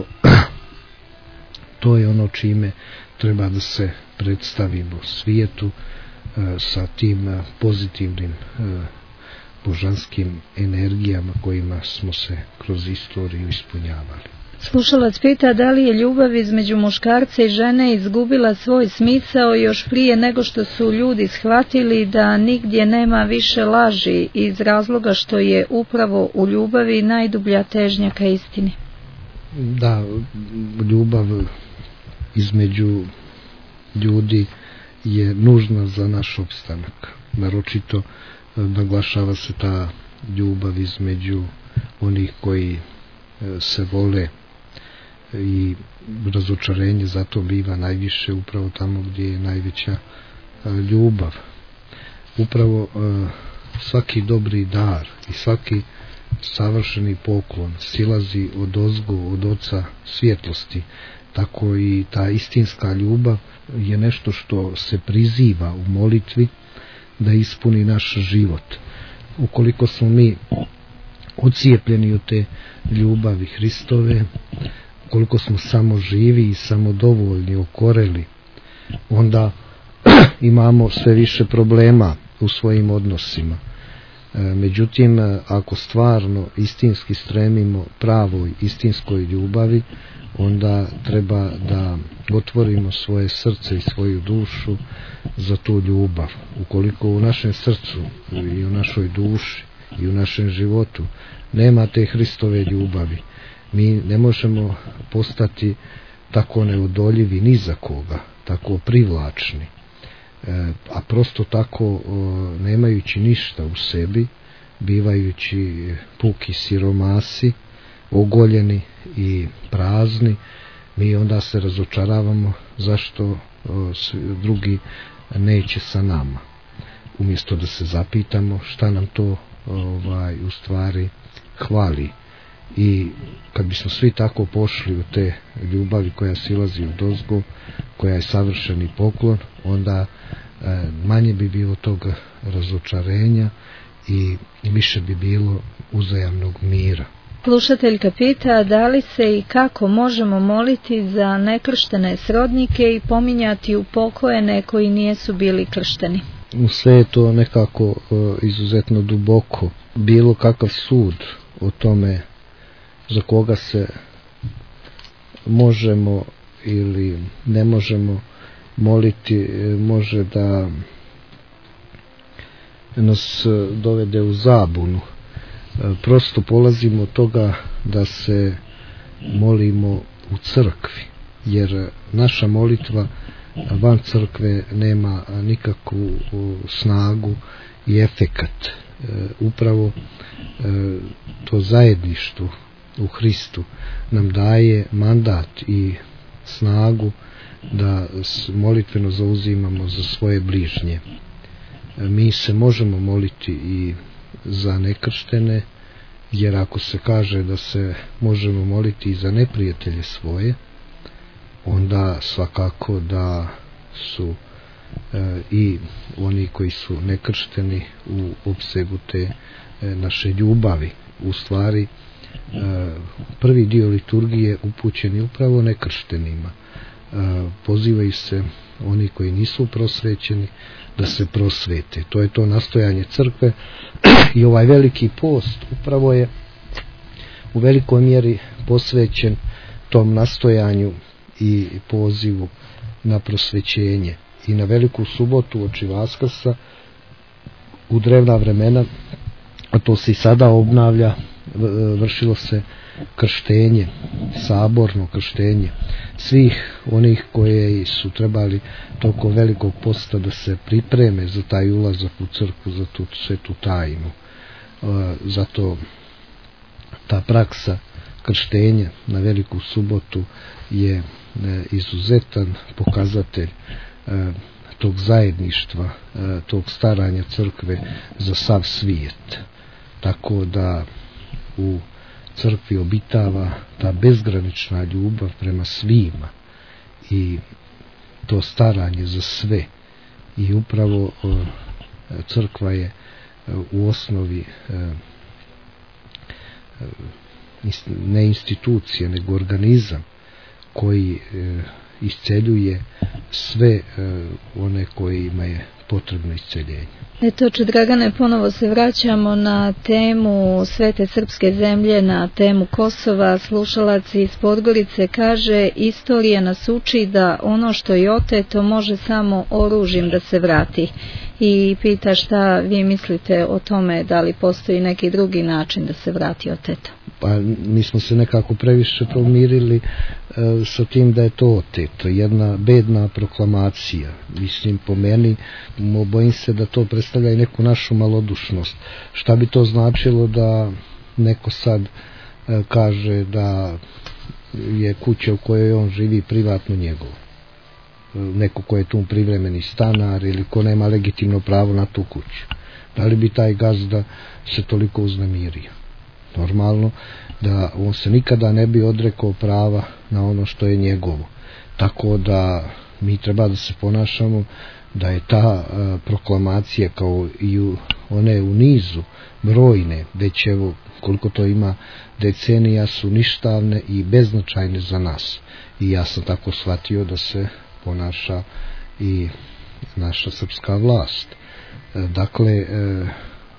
to je ono čime treba da se predstavimo svijetu, e, sa tim e, pozitivnim e, božanskim energijama kojima smo se kroz istoriju ispunjavali. Slušalac pita da li je ljubav između muškarca i žene izgubila svoj smisao još prije nego što su ljudi shvatili da nigdje nema više laži iz razloga što je upravo u ljubavi najdublja težnja ka istini. Da, ljubav između ljudi je nužna za naš opstanak. Naročito naglašava se ta ljubav između onih koji se vole i razočarenje zato biva najviše upravo tamo gdje je najveća ljubav. Upravo svaki dobri dar i svaki savršeni poklon silazi od ozgo, od oca svjetlosti. Tako i ta istinska ljubav je nešto što se priziva u molitvi da ispuni naš život. Ukoliko smo mi odcijepljeni od te ljubavi Hristove, ukoliko smo samo živi i samodovoljni, okoreli, onda imamo sve više problema u svojim odnosima. Međutim, ako stvarno istinski stremimo pravoj istinskoj ljubavi, onda treba da otvorimo svoje srce i svoju dušu za tu ljubav. Ukoliko u našem srcu i u našoj duši i u našem životu nema te Hristove ljubavi, mi ne možemo postati tako neodoljivi ni za koga, tako privlačni, a prosto tako nemajući ništa u sebi, bivajući puki siromasi, ogoljeni i prazni, mi onda se razočaravamo zašto drugi neće sa nama. Umjesto da se zapitamo šta nam to ovaj, u stvari hvali. I kad bismo svi tako pošli u te ljubavi koja silazi u dozgo, koja je savršeni poklon, onda e, manje bi bilo tog razočarenja i više bi bilo uzajamnog mira. Slušateljka pita da li se i kako možemo moliti za nekrštene srodnike i pominjati upokojene koji nijesu bili kršteni. Sve je to nekako e, izuzetno duboko. Bilo kakav sud o tome za koga se možemo ili ne možemo moliti, može da nas dovede u zabunu. Prosto polazimo od toga da se molimo u crkvi, jer naša molitva van crkve nema nikakvu snagu i efekat. Upravo to zajedništvo u Hristu nam daje mandat i snagu da molitveno zauzimamo za svoje bližnje. Mi se možemo moliti i za nekrštene, jer ako se kaže da se možemo moliti i za neprijatelje svoje, onda svakako da su e, i oni koji su nekršteni u opsegu te e, naše ljubavi. U stvari e, prvi dio liturgije upućen je upravo nekrštenima. E, pozivaju se oni koji nisu prosvećeni da se prosvete. To je to nastojanje crkve i ovaj veliki post upravo je u velikoj mjeri posvećen tom nastojanju i pozivu na prosvećenje. I na veliku subotu oči Vaskrsa u drevna vremena, a to se i sada obnavlja, vršilo se krštenje, saborno krštenje svih onih koji su trebali toliko velikog posta da se pripreme za taj ulazak u crkvu, za tu svetu tajnu. Zato ta praksa krštenja na veliku subotu je izuzetan pokazatelj tog zajedništva, tog staranja crkve za sav svijet. Tako da u crkvi obitava ta bezgranična ljubav prema svima i to staranje za sve. I upravo crkva je u osnovi ne institucija, nego organizam koji isceljuje sve one kojima je potrebno isceljenje. Eto, Dragane, ponovo se vraćamo na temu Svete srpske zemlje, na temu Kosova. Slušalac iz Podgorice kaže: istorija nas uči da ono što je oteto može samo oružjem da se vrati. I pita šta vi mislite o tome, da li postoji neki drugi način da se vrati oteto? Pa mi smo se nekako previše pomirili e, sa tim da je to oteto, jedna bedna proklamacija. Mislim, po meni, bojim se da to predstavlja i neku našu malodušnost. Šta bi to značilo da neko sad e, kaže da je kuća u kojoj on živi privatno njegovo? Neko ko je tu privremeni stanar ili ko nema legitimno pravo na tu kuću. Da li bi taj gazda se toliko uznemirio? Normalno da on se nikada ne bi odrekao prava na ono što je njegovo. Tako da mi treba da se ponašamo da je ta a, proklamacija kao i u, one u nizu brojne, već evo koliko to ima decenija, su ništavne i beznačajne za nas. I ja sam tako shvatio da se ponaša i naša srpska vlast. E, dakle, e,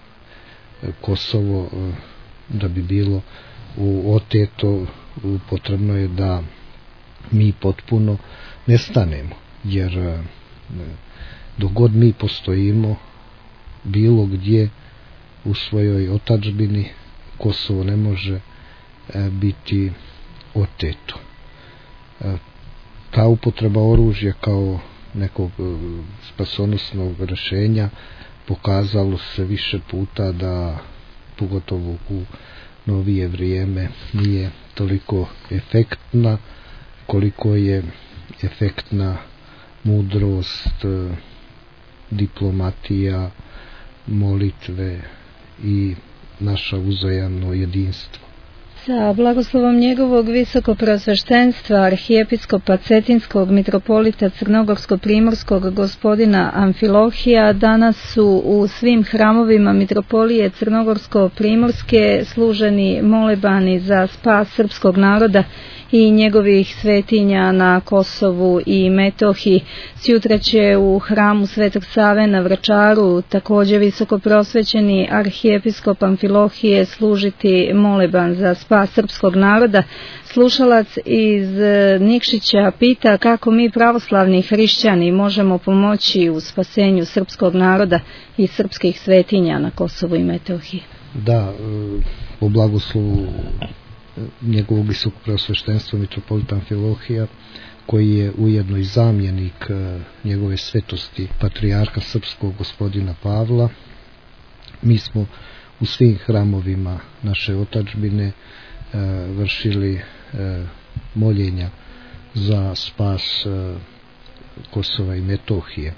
Kosovo e, da bi bilo u oteto, potrebno je da mi potpuno nestanemo, jer e, dok god mi postojimo bilo gdje u svojoj otadžbini, Kosovo ne može e, biti oteto. E, ta upotreba oružja kao nekog e, spasonosnog rješenja pokazalo se više puta da pogotovo u novije vrijeme nije toliko efektna koliko je efektna mudrost, e, diplomatija, molitve i naša uzajamno jedinstvo. Sa blagoslovom njegovog visokopreosveštenstva arhijepiskopa Cetinskog mitropolita Crnogorsko-primorskog gospodina Amfilohija danas su u svim hramovima mitropolije Crnogorsko-primorske služeni molebani za spas srpskog naroda i njegovih svetinja na Kosovu i Metohiji. Sjutra će u hramu Svetog Save na Vračaru također visokoprosvećeni arhijepiskop Amfilohije služiti moleban za spas srpskog naroda. Slušalac iz Nikšića pita kako mi pravoslavni hrišćani možemo pomoći u spasenju srpskog naroda i srpskih svetinja na Kosovu i Metohiji. Da, po blagoslovu njegovog visokopreosveštenstva mitropolita Amfilohija, koji je ujedno i zamjenik njegove svetosti patrijarha srpskog gospodina Pavla, mi smo u svim hramovima naše otadžbine vršili moljenja za spas Kosova i Metohije.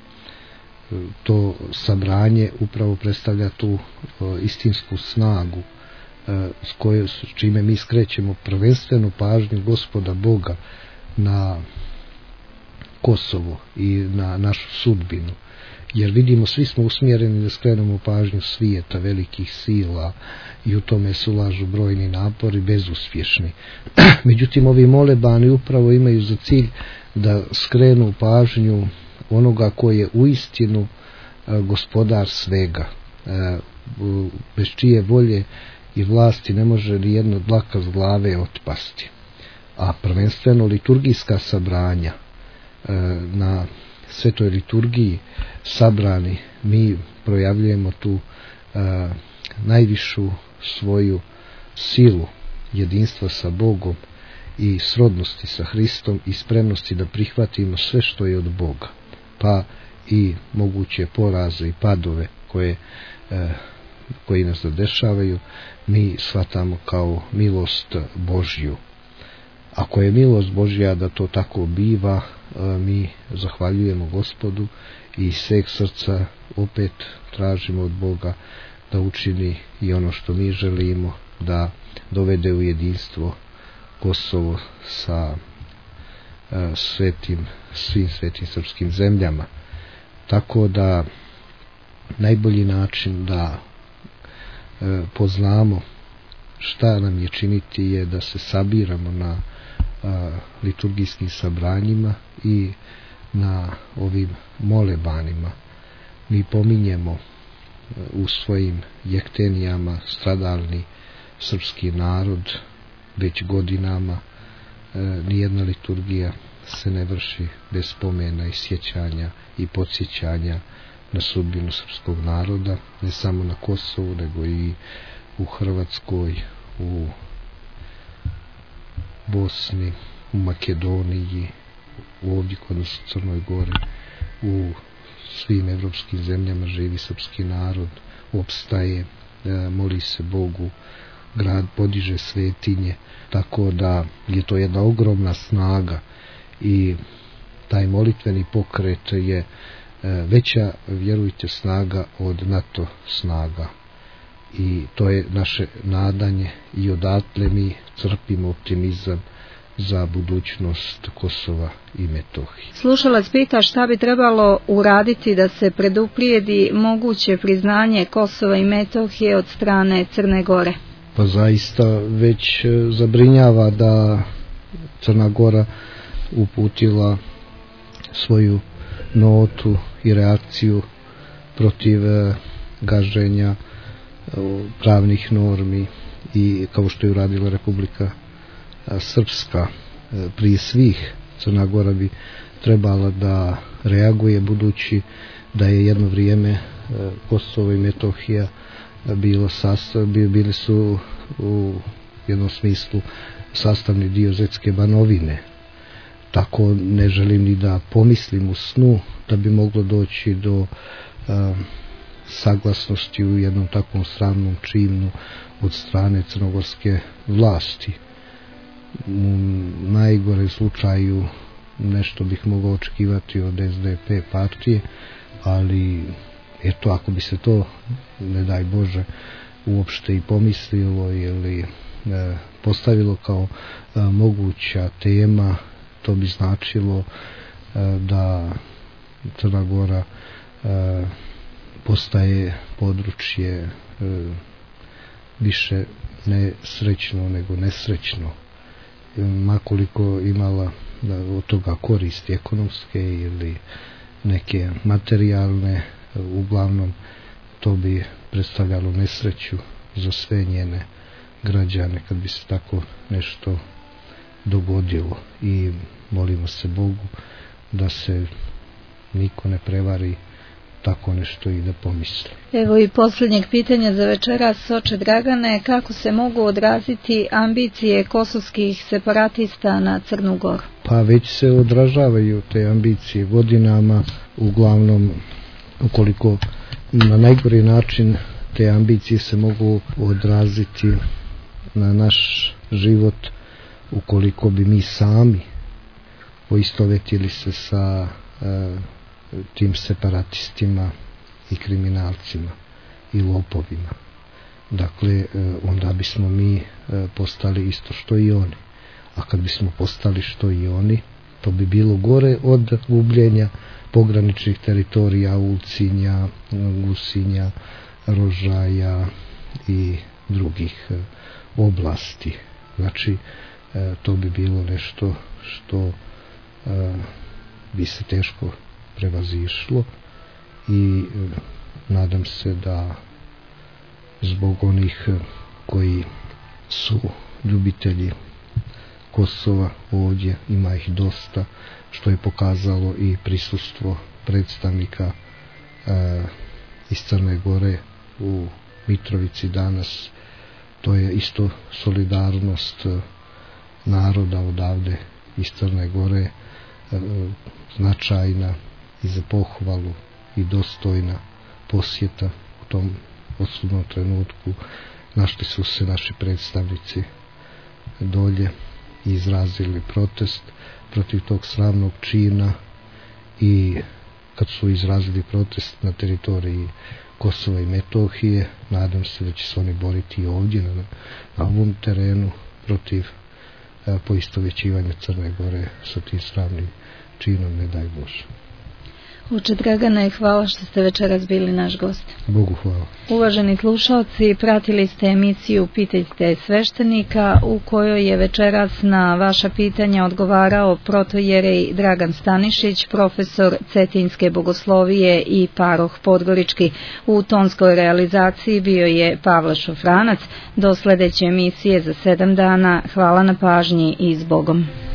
To sabranje upravo predstavlja tu istinsku snagu s kojom, s čime mi skrećemo prvenstvenu pažnju Gospoda Boga na Kosovo i na našu sudbinu, jer vidimo svi smo usmjereni da skrenemo pažnju svijeta, velikih sila, i u tome se ulažu brojni napori bezuspješni. Međutim, ovi molebani upravo imaju za cilj da skrenu pažnju onoga koji je uistinu gospodar svega, bez čije volje i vlasti ne može ni jedna dlaka s glave otpasti. A prvenstveno liturgijska sabranja, na svetoj liturgiji sabrani mi projavljujemo tu najvišu svoju silu jedinstva sa Bogom i srodnosti sa Hristom i spremnosti da prihvatimo sve što je od Boga, pa i moguće poraze i padove koje koji nas zadešavaju, mi shvatamo kao milost Božju. Ako je milost Božja da to tako biva, mi zahvaljujemo Gospodu i sveg srca opet tražimo od Boga da učini i ono što mi želimo, da dovede u jedinstvo Kosovo sa svetim, svim svetim srpskim zemljama. Tako da najbolji način da poznamo šta nam je činiti je da se sabiramo na a, liturgijskim sabranjima i na ovim molebanima. Mi pominjemo u svojim jektenijama stradalni srpski narod već godinama. E, nijedna liturgija se ne vrši bez spomena i sjećanja i podsjećanja na sudbinu srpskog naroda, ne samo na Kosovu, nego i u Hrvatskoj, u Bosni, u Makedoniji, ovdje kod nas u Crnoj Gori, u svim evropskim zemljama živi srpski narod, opstaje, moli se Bogu, grad podiže svetinje, tako da je to jedna ogromna snaga i taj molitveni pokret je veća, vjerujte, snaga od NATO snaga. I to je naše nadanje i odatle mi crpimo optimizam za budućnost Kosova i Metohije. Slušalac pita šta bi trebalo uraditi da se preduprijedi moguće priznanje Kosova i Metohije od strane Crne Gore. Pa zaista već zabrinjava da Crna Gora uputila svoju notu i reakciju protiv gaženja pravnih normi i kao što je uradila Republika Srpska. Prije svih Crna Gora bi trebala da reaguje, budući da je jedno vrijeme Kosovo i Metohija bilo sastav, bili su u jednom smislu sastavni dio Zetske Banovine. Tako ne želim ni da pomislim u snu da bi moglo doći do a, saglasnosti u jednom takvom sramnom činu od strane crnogorske vlasti. U najgore slučaju nešto bih mogao očekivati od S D P partije, ali eto, ako bi se to, ne daj Bože, uopšte i pomislilo ili e, postavilo kao e, moguća tema, to bi značilo e, da Crna Gora e, postaje područje e, više ne srećno nego nesrećno. Makoliko imala od toga koristi ekonomske ili neke materijalne, uglavnom to bi predstavljalo nesreću za sve njene građane kad bi se tako nešto dogodilo, i molimo se Bogu da se niko ne prevari tako nešto i da pomisli. Evo i posljednjeg pitanja za večeras, oče Dragane, kako se mogu odraziti ambicije kosovskih separatista na Crnu Goru? Pa već se odražavaju te ambicije godinama, uglavnom ukoliko na najgori način te ambicije se mogu odraziti na naš život, ukoliko bi mi sami poistovetili se sa e, tim separatistima i kriminalcima i lopovima. Dakle, onda bismo mi postali isto što i oni. A kad bismo postali što i oni, to bi bilo gore od gubljenja pograničnih teritorija Ulcinja, Gusinja, Rožaja i drugih oblasti. Znači, to bi bilo nešto što bi se teško prevazišlo, i nadam se da zbog onih koji su ljubitelji Kosova ovdje, ima ih dosta, što je pokazalo i prisustvo predstavnika e, iz Crne Gore u Mitrovici danas. To je isto solidarnost naroda odavde iz Crne Gore, e, značajna i za pohvalu i dostojna posjeta. U tom odsudnom trenutku našli su se naši predstavnici dolje i izrazili protest protiv tog sramnog čina, i kad su izrazili protest na teritoriji Kosova i Metohije, nadam se da će se oni boriti i ovdje na, na ovom terenu protiv a, poistovećivanja Crne Gore sa tim sramnim činom, ne daj Bože. Oče Dragane, hvala što ste večeras bili naš gost. Bogu hvala. Uvaženi slušalci, pratili ste emisiju Pitajte sveštenika, u kojoj je večeras na vaša pitanja odgovarao protojerej Dragan Stanišić, profesor Cetinjske bogoslovije i paroh Podgorički. U tonskoj realizaciji bio je Pavle Šofranac. Do sledeće emisije za sedam dana. Hvala na pažnji i s Bogom.